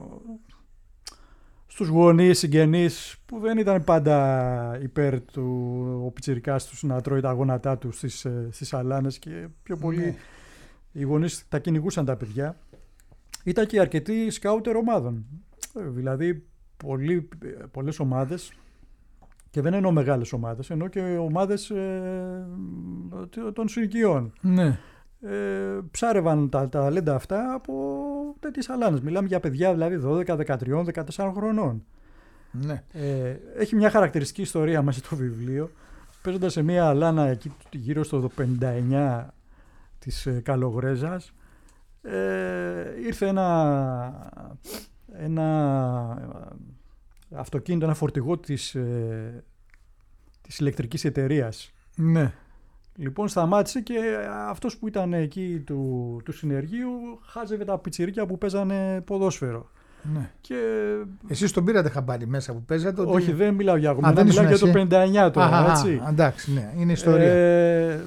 στους γονείς, συγγενείς που δεν ήταν πάντα υπέρ του ο πιτσιρικάς τους να τρώει τα γόνατά του στις, στις αλάνες και πιο πολύ Ναι. οι γονείς τα κυνηγούσαν τα παιδιά, ήταν και αρκετοί σκάουτερ ομάδων. Δηλαδή πολλοί, πολλές ομάδες, και δεν εννοώ μεγάλες ομάδες, εννοώ και ομάδες ε, των συνοικιών. Ναι. Ε, ψάρευαν τα ταλέντα αυτά από τέτοιες αλάνες. Μιλάμε για παιδιά δηλαδή δώδεκα, δεκατρία, δεκατέσσερα χρονών. Ναι. Ε, έχει μια χαρακτηριστική ιστορία μέσα στο βιβλίο. Παίζοντας σε μια αλάνα εκεί γύρω στο πενήντα εννιά της ε, Καλογρέζας, ε, ήρθε ένα, ένα αυτοκίνητο, ένα φορτηγό της, ε, της ηλεκτρικής εταιρείας. Ναι. Λοιπόν, σταμάτησε και αυτός που ήταν εκεί του, του συνεργείου χάζευε τα πιτσιρίκια που παίζανε ποδόσφαιρο. Ναι. Και... Εσείς τον πήρατε χαμπάρι μέσα που παίζατε? Ότι... Όχι, δεν μιλάω για Α, εγώ, μιλάω για το πενήντα εννιά τώρα. Α, έτσι. α, εντάξει, ναι, είναι ιστορία. Ε,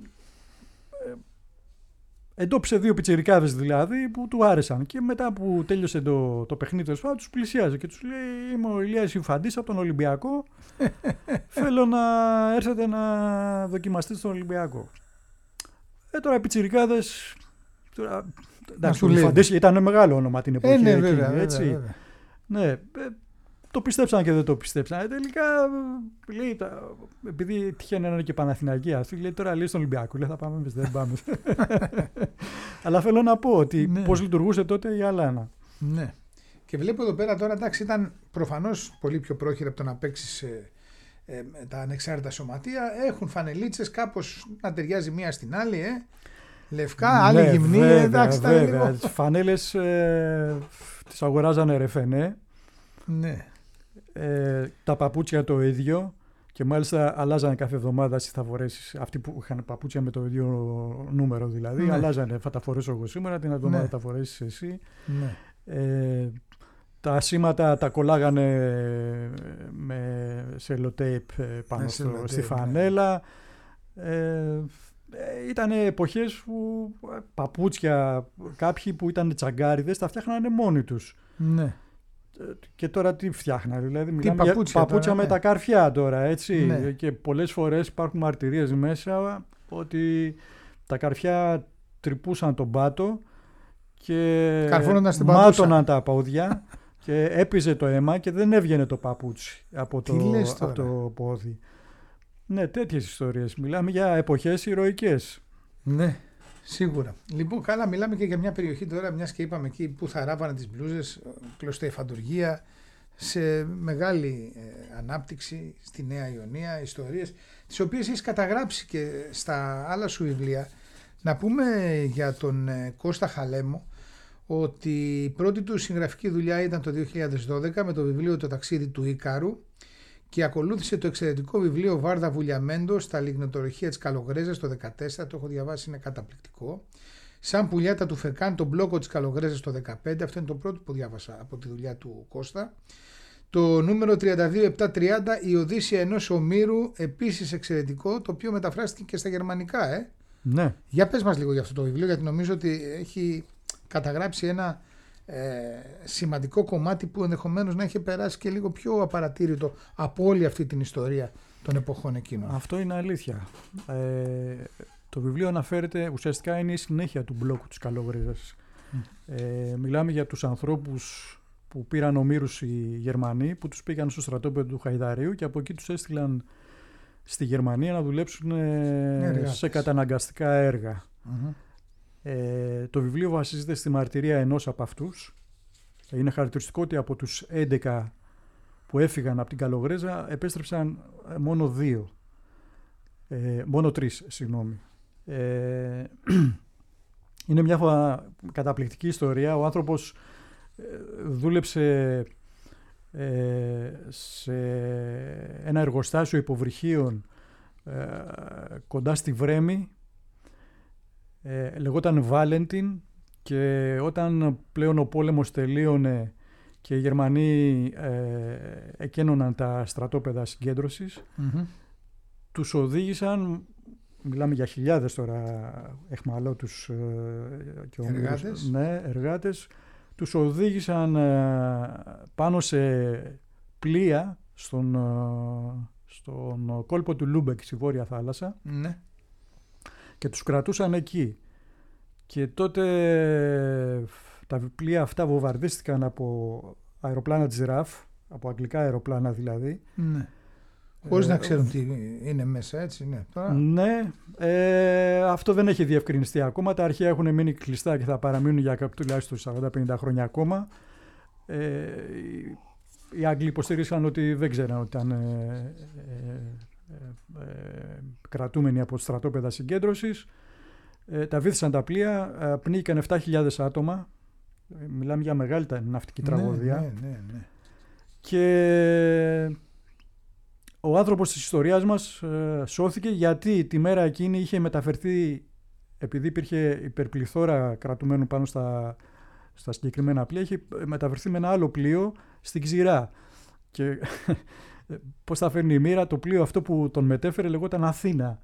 εντόπισε δύο πιτσιρικάδες δηλαδή που του άρεσαν και μετά που τέλειωσε το, το παιχνίδι τους πλησιάζει και τους λέει: είμαι ο Ηλίας Ιουφαντής από τον Ολυμπιακό, θέλω να έρθετε να δοκιμαστείτε στον Ολυμπιακό. Ε, τώρα οι πιτσιρικάδες, τώρα, εντάξει, ο Ιουφαντής ήταν μεγάλο όνομα την εποχή ε, ναι, εκείνη, βέβαια, έτσι. βέβαια, βέβαια. Ναι, ε, το πιστέψαν και δεν το πιστέψαν. Ε, τελικά, λέει, τα, επειδή τυχαίνει να είναι και Παναθηναϊκοί αυτοί, λέει τώρα λέει στον Ολυμπιακό, λέει θα πάμε εμείς, δεν πάμε. Αλλά θέλω να πω ότι ναι. πώς λειτουργούσε τότε η Αλάνα. Ναι. Και βλέπω εδώ πέρα τώρα, εντάξει, ήταν προφανώς πολύ πιο πρόχειρα από το να παίξεις ε, ε, τα ανεξάρτητα σωματεία. Έχουν φανελίτσες κάπως να ταιριάζει μία στην άλλη, ε. Λευκά, άλλη ναι, γυμνή, βέβαια, εντάξει, τα βέβαια. λίγο. Τις φανέλες ε, τις αγοράζανε ρεφενέ. Ναι. Ε, τα παπούτσια το ίδιο και μάλιστα αλλάζανε κάθε εβδομάδα εσύ θα φορέσεις, αυτοί που είχαν παπούτσια με το ίδιο νούμερο δηλαδή, ναι. αλλάζανε, θα τα φορέσω εγώ σήμερα, την εβδομάδα ναι. θα φορέσεις εσύ. Ναι. Ε, τα σήματα τα κολλάγανε με σελοτέιπ πάνω στο, σελοτέιπ, στη φανέλα. Ναι. Ε, ήταν εποχές που παπούτσια, κάποιοι που ήταν τσαγκάριδες τα φτιάχνανε μόνοι τους. Ναι. Και τώρα τι φτιάχνανε, δηλαδή τι μιλάμε παπούτσια, για παπούτσια τώρα, με ναι. τα καρφιά τώρα, έτσι. Ναι. Και πολλές φορές υπάρχουν μαρτυρίες μέσα ότι τα καρφιά τρυπούσαν τον πάτο και μάτωναν τα πόδια και έπιζε το αίμα και δεν έβγαινε το παπούτσι από το, από το πόδι. Ναι, τέτοιες ιστορίες. Μιλάμε για εποχές ηρωικές. Ναι, σίγουρα. Λοιπόν, καλά, μιλάμε και για μια περιοχή τώρα, μιας και είπαμε εκεί που θαράβανε τις μπλούζες, κλωστοεφαντουργία, σε μεγάλη ε, ανάπτυξη στη Νέα Ιωνία, ιστορίες, τις οποίες έχεις καταγράψει και στα άλλα σου βιβλία. Να πούμε για τον ε, Κώστα Χαλέμο, ότι η πρώτη του συγγραφική δουλειά ήταν το δύο χιλιάδες δώδεκα με το βιβλίο «Το ταξίδι του Ίκαρου» και ακολούθησε το εξαιρετικό βιβλίο Βάρδα Βουλιαμέντο στα λιγνητορυχεία της Καλογρέζας το δύο χιλιάδες δεκατέσσερα, το έχω διαβάσει, είναι καταπληκτικό. Σαν πουλιάτα του Φεκάν, τον μπλόκο της Καλογρέζας το δύο χιλιάδες δεκαπέντε, αυτό είναι το πρώτο που διάβασα από τη δουλειά του Κώστα. Το νούμερο τριάντα δύο επτακόσια τριάντα, η Οδύσσεια ενός Ομήρου, επίσης εξαιρετικό, το οποίο μεταφράστηκε και στα γερμανικά, ε. Ναι. Για πες μας λίγο για αυτό το βιβλίο, γιατί νομίζω ότι έχει καταγράψει ένα ε, σημαντικό κομμάτι που ενδεχομένως να είχε περάσει και λίγο πιο απαρατήρητο από όλη αυτή την ιστορία των εποχών εκείνων. Αυτό είναι αλήθεια. Ε, το βιβλίο αναφέρεται, ουσιαστικά είναι η συνέχεια του μπλόκου της Καλογρίζας. Mm. Ε, μιλάμε για τους ανθρώπους που πήραν ομήρους οι Γερμανοί, που τους πήγαν στο στρατόπεδο του Χαϊδαρίου και από εκεί τους έστειλαν στη Γερμανία να δουλέψουν ε, σε καταναγκαστικά έργα. Mm-hmm. Ε, το βιβλίο βασίζεται στη μαρτυρία ενός από αυτούς. Είναι χαρακτηριστικό ότι από τους έντεκα που έφυγαν από την Καλογρέζα επέστρεψαν μόνο δύο. Ε, μόνο τρεις, συγγνώμη. Ε, είναι μια καταπληκτική ιστορία. Ο άνθρωπος ε, δούλεψε ε, σε ένα εργοστάσιο υποβρυχίων ε, κοντά στη Βρέμη. Ε, λεγόταν Βάλεντιν και όταν πλέον ο πόλεμος τελείωνε και οι Γερμανοί ε, εκένωναν τα στρατόπεδα συγκέντρωσης, mm-hmm. τους οδήγησαν, μιλάμε για χιλιάδες τώρα εχμαλώτους ε, και εργάτες. Ναι, εργάτες, τους οδήγησαν ε, πάνω σε πλοία στον, ε, στον κόλπο του Λούμπεκ στη Βόρεια Θάλασσα mm-hmm. και τους κρατούσαν εκεί. Και τότε τα πλοία αυτά βομβαρδίστηκαν από αεροπλάνα της ΡΑΦ, από αγγλικά αεροπλάνα δηλαδή. Ναι. Χωρίς ε, να ξέρουν τι είναι μέσα, έτσι, ναι. Τώρα... Ναι, ε, αυτό δεν έχει διευκρινιστεί ακόμα. Τα αρχεία έχουν μείνει κλειστά και θα παραμείνουν για τουλάχιστον σαράντα με πενήντα χρόνια ακόμα. Ε, οι Άγγλοι υποστήριξαν ότι δεν ξέραν ότι ήταν ε, ε, ε, ε, κρατούμενοι από στρατόπεδα συγκέντρωσης. Ε, τα βύθισαν τα πλοία, ε, πνίγηκαν επτά χιλιάδες άτομα. Ε, μιλάμε για μεγάλη ναυτική ναι, τραγωδία. Ναι, ναι, ναι. Και ο άνθρωπος της ιστορίας μας ε, σώθηκε γιατί τη μέρα εκείνη είχε μεταφερθεί, επειδή υπήρχε υπερπληθώρα κρατουμένου πάνω στα, στα συγκεκριμένα πλοία, είχε μεταφερθεί με ένα άλλο πλοίο στην Ξηρά. Και πώς θα φέρνει η μοίρα, το πλοίο αυτό που τον μετέφερε λεγόταν Αθήνα.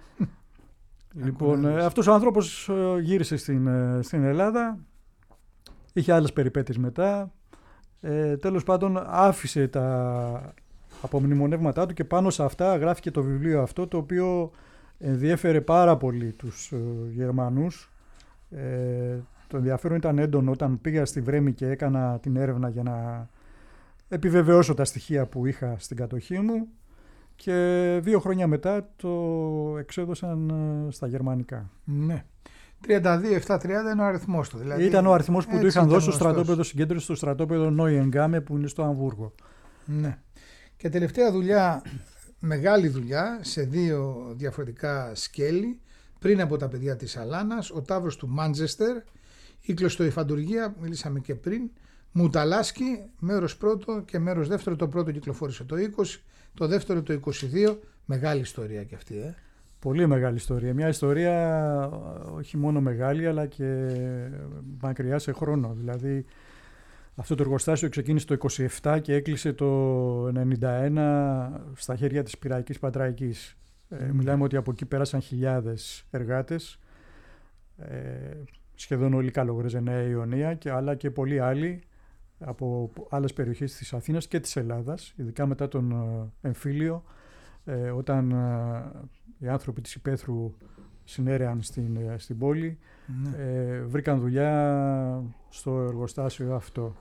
Λοιπόν, ε, αυτός ο άνθρωπος ε, γύρισε στην, ε, στην Ελλάδα, είχε άλλες περιπέτειες μετά, ε, τέλος πάντων άφησε τα απομνημονεύματά του και πάνω σε αυτά γράφηκε το βιβλίο αυτό, το οποίο ενδιέφερε πάρα πολύ τους ε, Γερμανούς. Ε, το ενδιαφέρον ήταν έντονο όταν πήγα στη Βρέμη και έκανα την έρευνα για να επιβεβαιώσω τα στοιχεία που είχα στην κατοχή μου. Και δύο χρόνια μετά το εξέδωσαν στα γερμανικά. Ναι. τριάντα δύο επτακόσια τριάντα είναι ο αριθμός του. Δηλαδή, ήταν ο αριθμός που του είχαν δώσει στο στρατόπεδο συγκέντρωση, στο στρατόπεδο Νόιενγκάμε που είναι στο Αμβούργο. Ναι. Και τελευταία δουλειά, μεγάλη δουλειά, σε δύο διαφορετικά σκέλη, πριν από τα παιδιά της Αλάνας, ο Ταύρος του Μάντζεστερ, η κλωστοϊφαντουργία, μιλήσαμε και πριν, Μουταλάσκι, μέρος πρώτο και μέρος δεύτερο. Το πρώτο κυκλοφόρησε το είκοσι, το δεύτερο το είκοσι δύο. Μεγάλη ιστορία και αυτή, ε. Πολύ μεγάλη ιστορία. Μια ιστορία όχι μόνο μεγάλη, αλλά και μακριά σε χρόνο. Δηλαδή, αυτό το εργοστάσιο ξεκίνησε το είκοσι επτά και έκλεισε το ενενήντα ένα στα χέρια της Πειραϊκής Πατραϊκής. Mm. Ε, μιλάμε ότι από εκεί πέρασαν χιλιάδες εργάτες, ε, σχεδόν όλοι Καλογρές, Νέα Ιωνία, και, αλλά και πολλοί άλλοι από άλλες περιοχές της Αθήνας και της Ελλάδας, ειδικά μετά τον ε, εμφύλιο, ε, όταν ε, οι άνθρωποι της Υπέθρου συνέρεαν στην, ε, στην πόλη, mm. ε, βρήκαν δουλειά στο εργοστάσιο αυτό.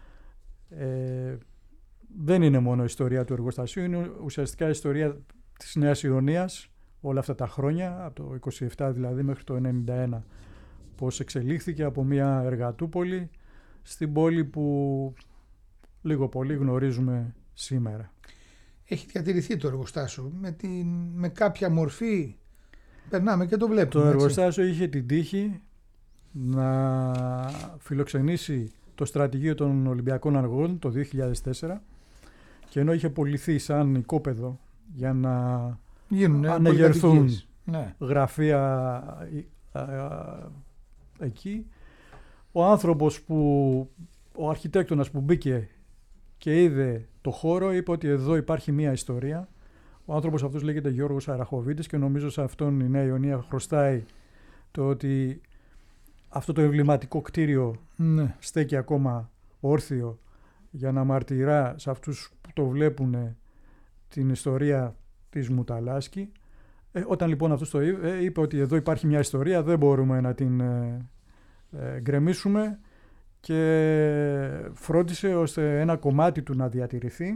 Ε, δεν είναι μόνο η ιστορία του εργοστασίου, είναι ουσιαστικά η ιστορία της Νέας Ιωνίας όλα αυτά τα χρόνια, από το είκοσι επτά δηλαδή μέχρι το ενενήντα ένα, πώς εξελίχθηκε από μια εργατούπολη στην πόλη που λίγο πολύ γνωρίζουμε σήμερα. Έχει διατηρηθεί το εργοστάσιο με, την, με κάποια μορφή, περνάμε και το βλέπουμε. Το έτσι. εργοστάσιο είχε την τύχη να φιλοξενήσει το στρατηγείο των Ολυμπιακών Αργών το δύο χιλιάδες τέσσερα, και ενώ είχε πωληθεί σαν οικόπεδο για να γίνουν ανεγερθούν ναι. γραφεία α, α, εκεί, ο άνθρωπος που, ο αρχιτέκτονας που μπήκε και είδε το χώρο, είπε ότι εδώ υπάρχει μία ιστορία. Ο άνθρωπος αυτός λέγεται Γιώργος Αραχοβίτης και νομίζω σε αυτόν η Νέα Ιωνία χρωστάει το ότι αυτό το εμβληματικό κτίριο ναι. στέκει ακόμα όρθιο για να μαρτυρά σε αυτούς που το βλέπουν την ιστορία της Μουταλάσκη. Ε, όταν λοιπόν αυτός το είπε, είπε ότι εδώ υπάρχει μια ιστορία, δεν μπορούμε να την ε, ε, γκρεμίσουμε, και φρόντισε ώστε ένα κομμάτι του να διατηρηθεί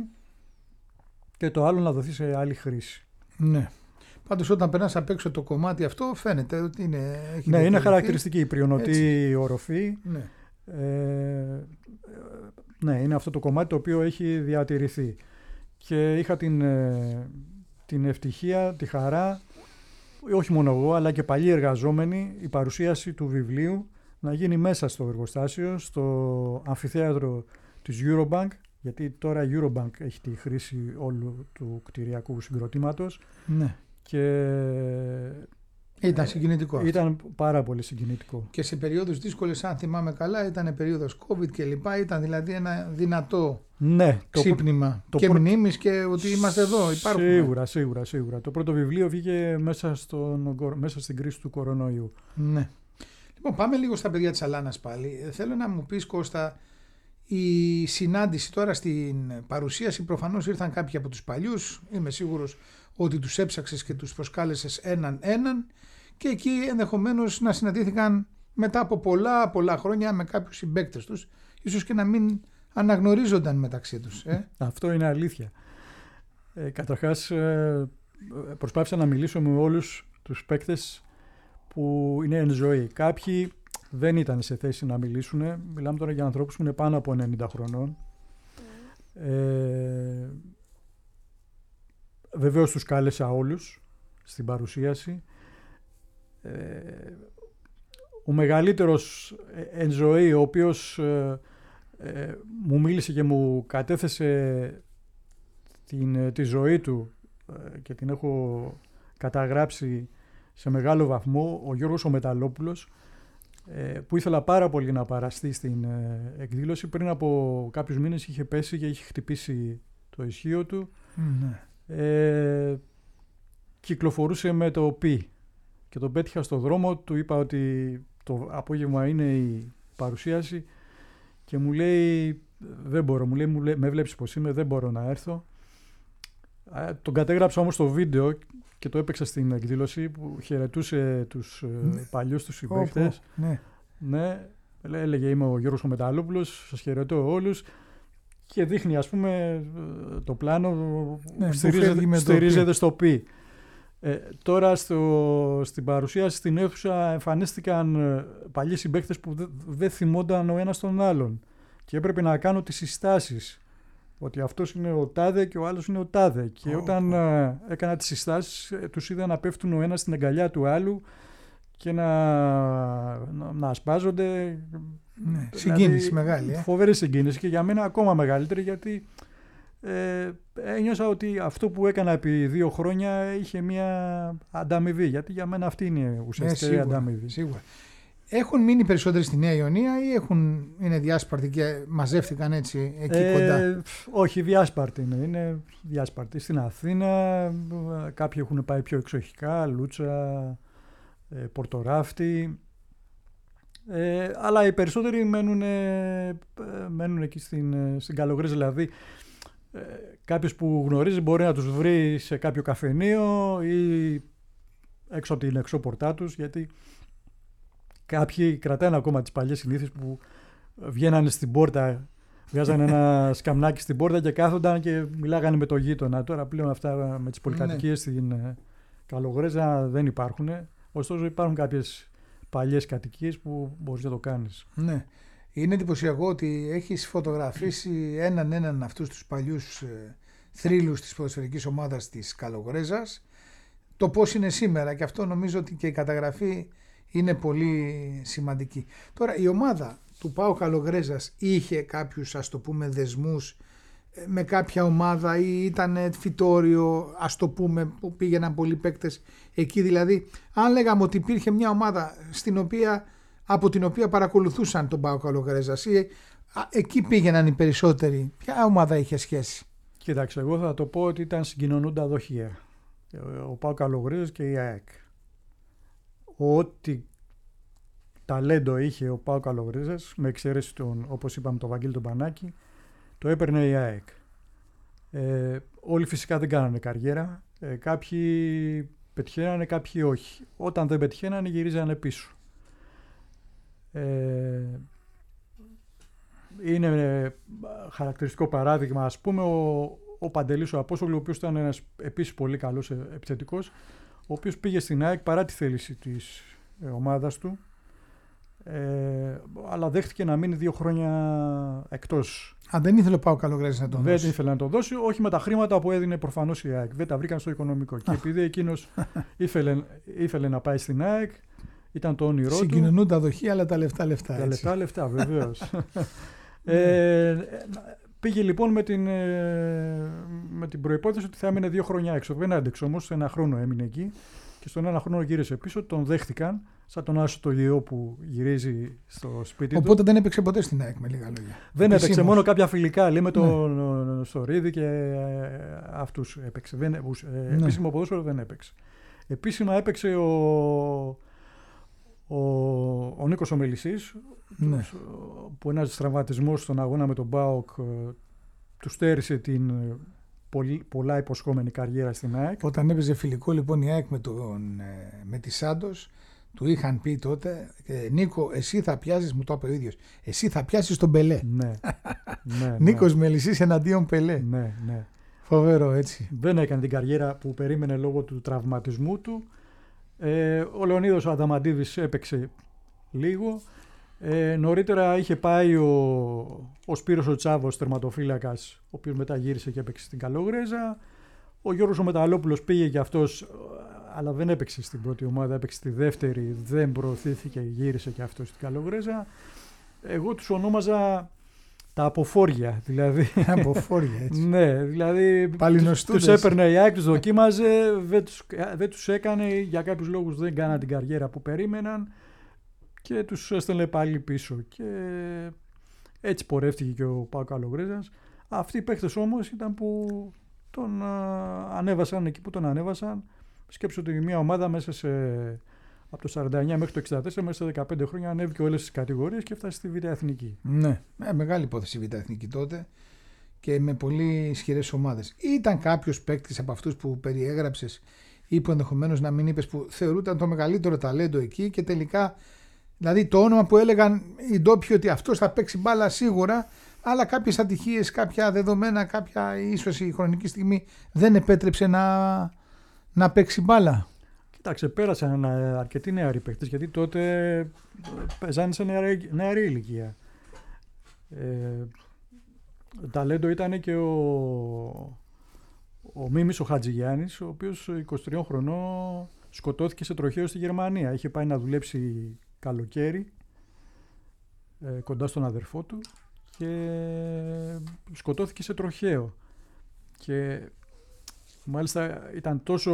και το άλλο να δοθεί σε άλλη χρήση. Ναι. Πάντως όταν περνάς απ' έξω το κομμάτι αυτό φαίνεται ότι είναι... Έχει ναι, είναι χαρακτηριστική η πριονωτή οροφή. Ναι. Ε, ναι, είναι αυτό το κομμάτι το οποίο έχει διατηρηθεί. Και είχα την, την ευτυχία, τη χαρά, όχι μόνο εγώ, αλλά και παλιοί εργαζόμενοι, η παρουσίαση του βιβλίου να γίνει μέσα στο εργοστάσιο, στο αμφιθέατρο της Eurobank, γιατί τώρα η Eurobank έχει τη χρήση όλου του κτηριακού συγκροτήματος. Ναι. Και Ήταν συγκινητικό. Ήταν πάρα πολύ συγκινητικό. Και σε περίοδους δύσκολες, αν θυμάμαι καλά, ήταν περίοδος COVID και λοιπά. Ήταν δηλαδή ένα δυνατό ναι, ξύπνημα το, και το μνήμης και ότι είμαστε εδώ, υπάρχουμε. Σίγουρα, σίγουρα, σίγουρα. Το πρώτο βιβλίο βγήκε μέσα, στον, μέσα στην κρίση του κορονοϊού. Ναι. Λοιπόν, πάμε λίγο στα παιδιά της Αλάνας πάλι. Θέλω να μου πεις, Κώστα, η συνάντηση τώρα στην παρουσίαση, προφανώς ήρθαν κάποιοι από τους παλιούς. Είμαι σίγουρος ότι τους έψαξες και τους προσκάλεσες έναν έναν και εκεί ενδεχομένως να συναντήθηκαν μετά από πολλά πολλά χρόνια με κάποιους συμπαίκτες τους, ίσως και να μην αναγνωρίζονταν μεταξύ τους. Ε? Αυτό είναι αλήθεια. Ε, καταρχάς ε, προσπάθησα να μιλήσω με όλους τους παίκτες που είναι εν ζωή. Κάποιοι δεν ήταν σε θέση να μιλήσουν. Μιλάμε τώρα για ανθρώπους που είναι πάνω από ενενήντα χρονών. Ε, βεβαίως τους κάλεσα όλους στην παρουσίαση. Ε, ο μεγαλύτερος εν ζωή, ο οποίος ε, ε, μου μίλησε και μου κατέθεσε την, τη ζωή του ε, και την έχω καταγράψει σε μεγάλο βαθμό, ο Γιώργος ο Μεταλλόπουλος, ε, που ήθελα πάρα πολύ να παραστεί στην ε, εκδήλωση. Πριν από κάποιους μήνες είχε πέσει και είχε χτυπήσει το ισχύο του. Mm, ε, κυκλοφορούσε με το πι και τον πέτυχα στο δρόμο, του είπα ότι το απόγευμα είναι η παρουσίαση και μου λέει δεν μπορώ, μου λέει, μου λέει με βλέπεις πως είμαι, δεν μπορώ να έρθω. Ε, τον κατέγραψα όμως στο βίντεο και το έπαιξα στην εκδήλωση που χαιρετούσε τους ναι. παλιούς τους συμπαίκτες. Ναι. Ναι, έλεγε είμαι ο Γιώργος ο Μεταλλόπουλος, σας χαιρετώ όλους και δείχνει ας πούμε το πλάνο ναι, που στηρίζεται, στηρίζεται στο πι. Ε, τώρα στο, στην παρουσίαση στην αίθουσα εμφανίστηκαν παλιοί συμπαίκτες που δεν δε θυμόνταν ο ένας τον άλλον και έπρεπε να κάνω τις συστάσεις ότι αυτός είναι ο τάδε και ο άλλος είναι ο τάδε και oh, όταν oh. έκανα τις συστάσεις τους είδα να πέφτουν ο ένας στην αγκαλιά του άλλου και να, να, να ασπάζονται. Ναι, συγκίνηση δηλαδή, μεγάλη. Ε? Φοβερή συγκίνηση και για μένα ακόμα μεγαλύτερη γιατί ε, ένιωσα ότι αυτό που έκανα επί δύο χρόνια είχε μια ανταμοιβή, γιατί για μένα αυτή είναι ουσιαστικά η ανταμοιβή. Σίγουρα. Έχουν μείνει περισσότεροι στη Νέα Ιωνία ή έχουν, είναι διάσπαρτοι και μαζεύτηκαν έτσι εκεί ε, κοντά? Όχι, διάσπαρτοι είναι. Είναι διάσπαρτοι στην Αθήνα. Κάποιοι έχουν πάει πιο εξοχικά, Λούτσα, ε, Πορτοράφτη. Ε, αλλά οι περισσότεροι μένουν, ε, μένουν εκεί στην, στην Καλογρίζα. Δηλαδή, ε, κάποιος που γνωρίζει μπορεί να τους βρει σε κάποιο καφενείο ή έξω από την εξώπορτά τους, γιατί κάποιοι κρατάνε ακόμα τις παλιές συνήθειες που βγαίνανε στην πόρτα, βγάζανε ένα σκαμνάκι στην πόρτα και κάθονταν και μιλάγανε με το γείτονα. Τώρα πλέον αυτά με τις πολυκατοικίες ναι. στην Καλογρέζα δεν υπάρχουν. Ωστόσο υπάρχουν κάποιες παλιές κατοικίες που μπορείς να το κάνεις. Ναι. Είναι εντυπωσιακό ότι έχεις φωτογραφίσει έναν έναν αυτούς τους παλιούς ε, θρύλους της ποδοσφαιρικής ομάδας της Καλογρέζας. Το πώς είναι σήμερα και αυτό νομίζω ότι και η καταγραφή είναι πολύ σημαντική. Τώρα η ομάδα του ΠΑΟΚ Καλογρέζας είχε κάποιους ας το πούμε δεσμούς με κάποια ομάδα ή ήταν φυτόριο ας το πούμε που πήγαιναν πολλοί παίκτες εκεί, δηλαδή αν λέγαμε ότι υπήρχε μια ομάδα στην οποία, από την οποία παρακολουθούσαν τον ΠΑΟΚ Καλογρέζας ή εκεί πήγαιναν οι περισσότεροι, ποια ομάδα είχε σχέση? Κοίταξε, εγώ θα το πω ότι ήταν συγκοινωνούντα δοχεία ο ΠΑΟΚ Καλογρέζας και η ΑΕΚ. Ό,τι ταλέντο είχε ο ΠΑΟΚ Καλογρέζας, με εξαίρεση τον, όπως είπαμε, τον Βαγγέλη τον Πανάκη, το έπαιρνε η ΑΕΚ. Ε, όλοι φυσικά δεν κάνανε καριέρα. Ε, κάποιοι πετυχαίνανε, κάποιοι όχι. Όταν δεν πετυχαίνανε γυρίζανε πίσω. Ε, είναι χαρακτηριστικό παράδειγμα, ας πούμε, ο, ο Παντελής ο Απόστολου, ο οποίος ήταν ένας επίσης πολύ καλός επιθετικός, ο οποίος πήγε στην ΑΕΚ παρά τη θέληση της ε, ομάδας του, ε, αλλά δέχτηκε να μείνει δύο χρόνια εκτός. Α, δεν ήθελε ο ΠΑΟΚ Καλογρέζας να τον δεν δώσει. Δεν ήθελε να τον δώσει, όχι με τα χρήματα που έδινε προφανώς η ΑΕΚ. Δεν τα βρήκαν στο οικονομικό. Και επειδή εκείνος ήθελε, ήθελε να πάει στην ΑΕΚ, ήταν το όνειρό του. Συγκοινωνούν τα δοχεία, αλλά τα λεφτά λεφτά. Τα λεφτά λεφτά, βεβαίως. ε, πήγε λοιπόν με την, με την προϋπόθεση ότι θα έμεινε δύο χρόνια έξω. Δεν άντεξε όμως, ένα χρόνο έμεινε εκεί. και στον ένα χρόνο γύρισε πίσω, τον δέχτηκαν σαν τον Άσο το Γιώ που γυρίζει στο σπίτι Οπότε του. Οπότε δεν έπαιξε ποτέ στην ΑΕΚ με λίγα λόγια. Δεν Επισήμως. έπαιξε, μόνο κάποια φιλικά, λέει με τον ναι. Στορίδη και ε, αυτούς έπαιξε. Δεν, ε, ναι. Επίσημο ποδόσφαιρο δεν έπαιξε. Επίσημα έπαιξε ο, ο, ο Νίκος ο Μελισσής, ναι. τους, που ένας τραυματισμός στον αγώνα με τον ΠΑΟΚ του στέρισε την πολύ, πολλά υποσχόμενη καριέρα στην ΑΕΚ. Όταν έπαιζε φιλικό λοιπόν η ΑΕΚ με, τον, με τη Σάντος, του είχαν πει τότε, Νίκο, εσύ θα πιάσεις, μου το είπε ο ίδιος, εσύ θα πιάσεις τον Πελέ. Ναι, ναι, Νίκος ναι. Μελισσής εναντίον Πελέ. Ναι, ναι. Φοβερό, έτσι. Δεν έκανε την καριέρα που περίμενε λόγω του τραυματισμού του. Ε, ο Λεωνίδος ο Αδαμαντίδης έπαιξε λίγο. Ε, νωρίτερα είχε πάει ο, ο Σπύρος ο Τσάβος, τερματοφύλακας, ο οποίος μετά γύρισε και έπαιξε στην Καλογρέζα. Ο Γιώργος ο Μεταλλόπουλος πήγε και αυτός, αλλά δεν έπαιξε στην πρώτη ομάδα, έπαιξε στη δεύτερη, δεν προωθήθηκε, γύρισε και αυτός στην Καλογρέζα. Εγώ τους ονόμαζα τα αποφόρια, δηλαδή. Αποφόρια, έτσι. Ναι, δηλαδή τους έπαιρνε η ΑΕΚ, τους δοκίμαζε, δεν τους, δεν τους έκανε, για κάποιους λόγους δεν κάναν την καριέρα που περίμεναν και τους έστελνε πάλι πίσω. Και έτσι πορεύτηκε και ο ΠΑΟΚ Καλογρέζας. Αυτοί οι παίχτες όμως ήταν που τον α, ανέβασαν εκεί που τον ανέβασαν. Σκέψου ότι μια ομάδα μέσα σε, από το σαράντα εννιά μέχρι το εξήντα τέσσερα, μέσα σε δεκαπέντε χρόνια ανέβηκε όλες τις κατηγορίες και έφτασε στη Β' Εθνική. Ναι, ε, μεγάλη υπόθεση η Β' Εθνική τότε και με πολύ ισχυρές ομάδες. Ήταν κάποιος παίκτης από αυτούς που περιέγραψες ή που ενδεχομένως να μην είπες που θεωρούταν το μεγαλύτερο ταλέντο εκεί και τελικά, δηλαδή το όνομα που έλεγαν οι ντόπιοι ότι αυτός θα παίξει μπάλα σίγουρα, αλλά κάποιες ατυχίες, κάποια δεδομένα, κάποια ίσως η χρονική στιγμή δεν επέτρεψε να, να παίξει μπάλα. Κοιτάξτε, πέρασαν αρκετοί νεαροί παίκτες, γιατί τότε παίζανε σε νεαρή, νεαρή ηλικία. Ε, ταλέντο ήταν και ο, ο Μίμης ο Χατζηγιάννης, ο οποίος είκοσι τριών χρονών σκοτώθηκε σε τροχαίο στη Γερμανία. Είχε πάει να δουλέψει καλοκαίρι ε, κοντά στον αδερφό του και σκοτώθηκε σε τροχαίο. Και μάλιστα ήταν τόσο...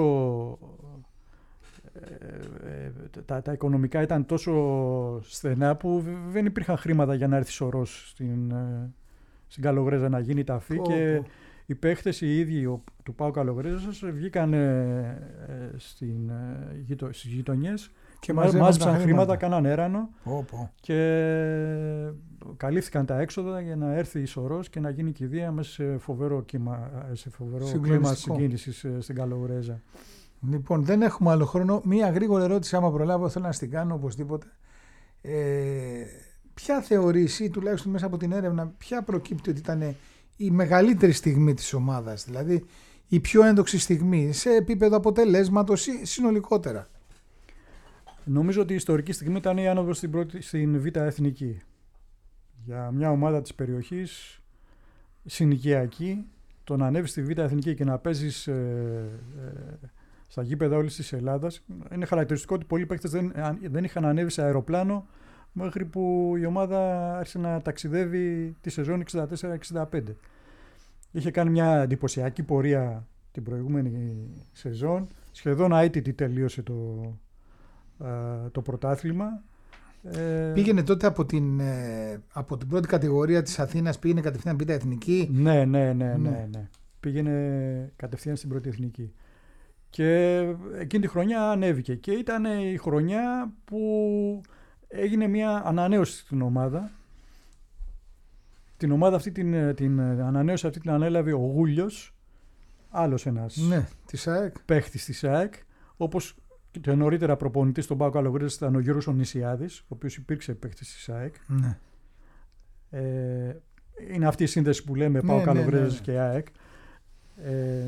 Ε, τα, τα οικονομικά ήταν τόσο στενά που δεν υπήρχαν χρήματα για να έρθει σωρός στην, στην Καλογρέζα να γίνει ταφή. Oh, και oh. οι παίχτες οι ίδιοι ο, του ΠΑΟΚ Καλογρέζας βγήκαν ε, στην, ε, στις γειτονιές και μάζεψαν χρήματα, κάναν έρανο oh, oh. και καλύφθηκαν τα έξοδα για να έρθει η σωρός και να γίνει κηδεία μέσα σε φοβερό, κύμα, σε φοβερό κλίμα συγκίνησης στην Καλογρέζα. Λοιπόν, δεν έχουμε άλλο χρόνο. Μία γρήγορη ερώτηση, άμα προλάβω, θέλω να στην κάνω οπωσδήποτε. Ε, ποια θεωρείς ή τουλάχιστον μέσα από την έρευνα, ποια προκύπτει ότι ήταν η μεγαλύτερη στιγμή της ομάδας, δηλαδή η πιο ένδοξη στιγμή σε επίπεδο αποτελέσματος ή συνολικότερα? Νομίζω ότι η ιστορική στιγμή ήταν η άνοδος στην, πρώτη, στην Β' Εθνική. Για μια ομάδα της περιοχής, συνοικιακή, το να ανέβεις στη Β' Εθνική και να παίζεις ε, ε, στα γήπεδα όλης της Ελλάδας. Είναι χαρακτηριστικό ότι πολλοί παίκτες δεν, δεν είχαν ανέβει σε αεροπλάνο μέχρι που η ομάδα άρχισε να ταξιδεύει τη σεζόν εξήντα τέσσερα εξήντα πέντε. Είχε κάνει μια εντυπωσιακή πορεία την προηγούμενη σεζόν. Σχεδόν αίτητη τελείωσε το, α, το πρωτάθλημα. Πήγαινε τότε από την, από την πρώτη κατηγορία της Αθήνας, πήγαινε κατευθείαν Β' Εθνική. Ναι, ναι, ναι, ναι, ναι. Πήγαινε κατευθείαν στην πρώτη εθνική. Και εκείνη τη χρονιά ανέβηκε και ήταν η χρονιά που έγινε μια ανανέωση στην ομάδα. Την ομάδα αυτή την, την ανανέωση αυτή την ανέλαβε ο Γούλιος, άλλος ένας ναι, της ΑΕΚ. παίχτης της ΑΕΚ, όπως και νωρίτερα προπονητής στον ΠΑΟΚ Καλογρέζας ήταν ο Γιώργος Ονησιάδης, ο οποίος υπήρξε παίχτης της ΑΕΚ. Ναι. Ε, είναι αυτή η σύνδεση που λέμε ναι, ΠΑΟΚ Καλογρέζας ναι, ναι. και ΑΕΚ. Ε,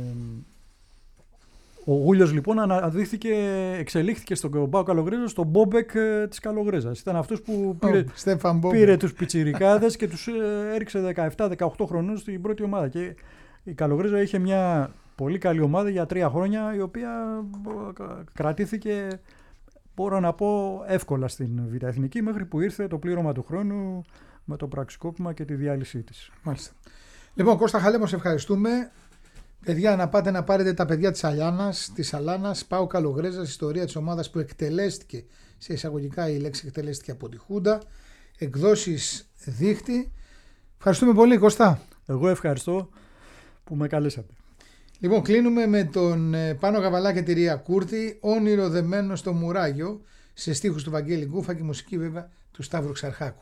Ο Γούλιος λοιπόν αναδείχθηκε, εξελίχθηκε στον ΠΑΟΚ Καλογρέζας στον Μπόμπεκ της Καλογρέζας. Ήταν αυτός που πήρε, oh, πήρε τους πιτσιρικάδες και τους έριξε δεκαεπτά δεκαοκτώ χρονών στην πρώτη ομάδα. Και η Καλογρέζα είχε μια πολύ καλή ομάδα για τρία χρόνια, η οποία κρατήθηκε, μπορώ να πω, εύκολα στην Β' Εθνική, μέχρι που ήρθε το πλήρωμα του χρόνου με το πραξικόπημα και τη διάλυσή της. Μάλιστα. Λοιπόν, Κώστα Χαλέμο, σε ευχαριστούμε. Παιδιά, να πάτε να πάρετε τα παιδιά της Αλάνας, της Αλάνας, ΠΑΟΚ Καλογρέζας, ιστορία της ομάδας που εκτελέστηκε, σε εισαγωγικά η λέξη εκτελέστηκε από τη Χούντα, εκδόσεις Δίχτυ. Ευχαριστούμε πολύ, Κωστά. Εγώ ευχαριστώ που με καλέσατε. Λοιπόν, κλείνουμε με τον Πάνο Γαβαλά και τη Ρία Κούρτη, όνειρο δεμένο στο μουράγιο, σε στίχους του Βαγγέλη Γκούφα και μουσική βέβαια του Σταύρου Ξαρχάκου.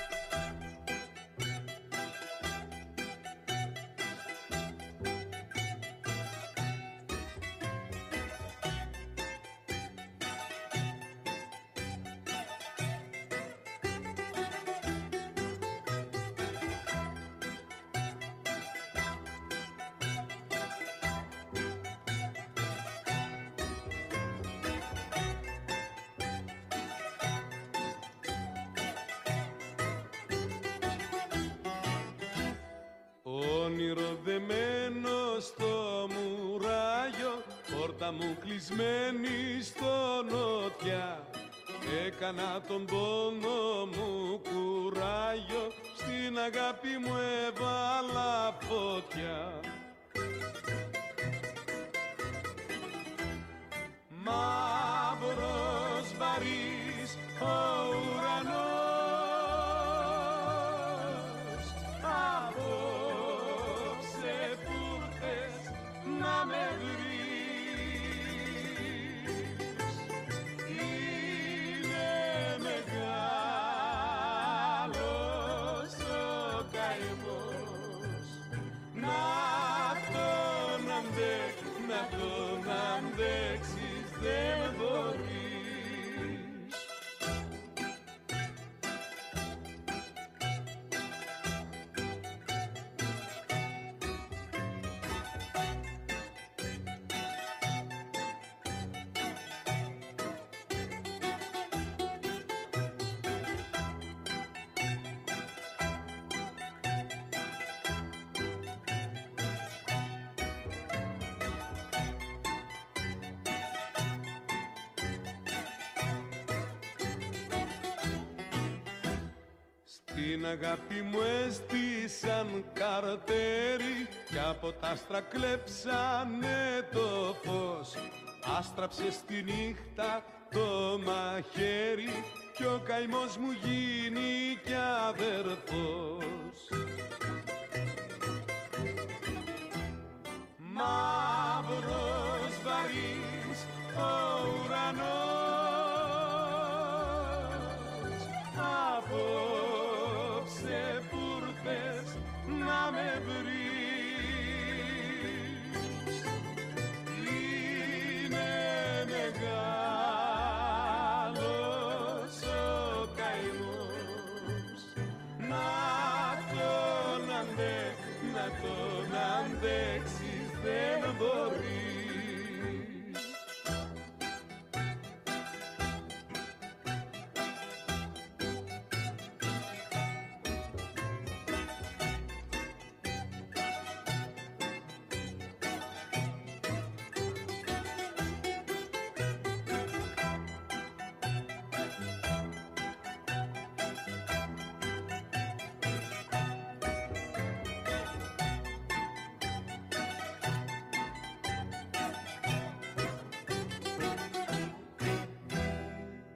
Όνειρο δεμένο στο μουράγιο, πόρτα μου κλεισμένη στο νότια. Έκανα τον πόνο μου κουράγιο, στην αγάπη μου έβαλα φωτιά. Μαύρος βαρύς ο ουρανός, απόψε που θες να με βρεις. Είναι μεγάλος ο καημός, να τον αντέξεις, να τον αντέξεις δεν μπορείς. Την αγάπη μου έστησαν καρτέρι κι από τα άστρα κλέψανε το φως. Άστραψε στη νύχτα το μαχαίρι κι ο καημός μου γίνει κι αδερφός. Μα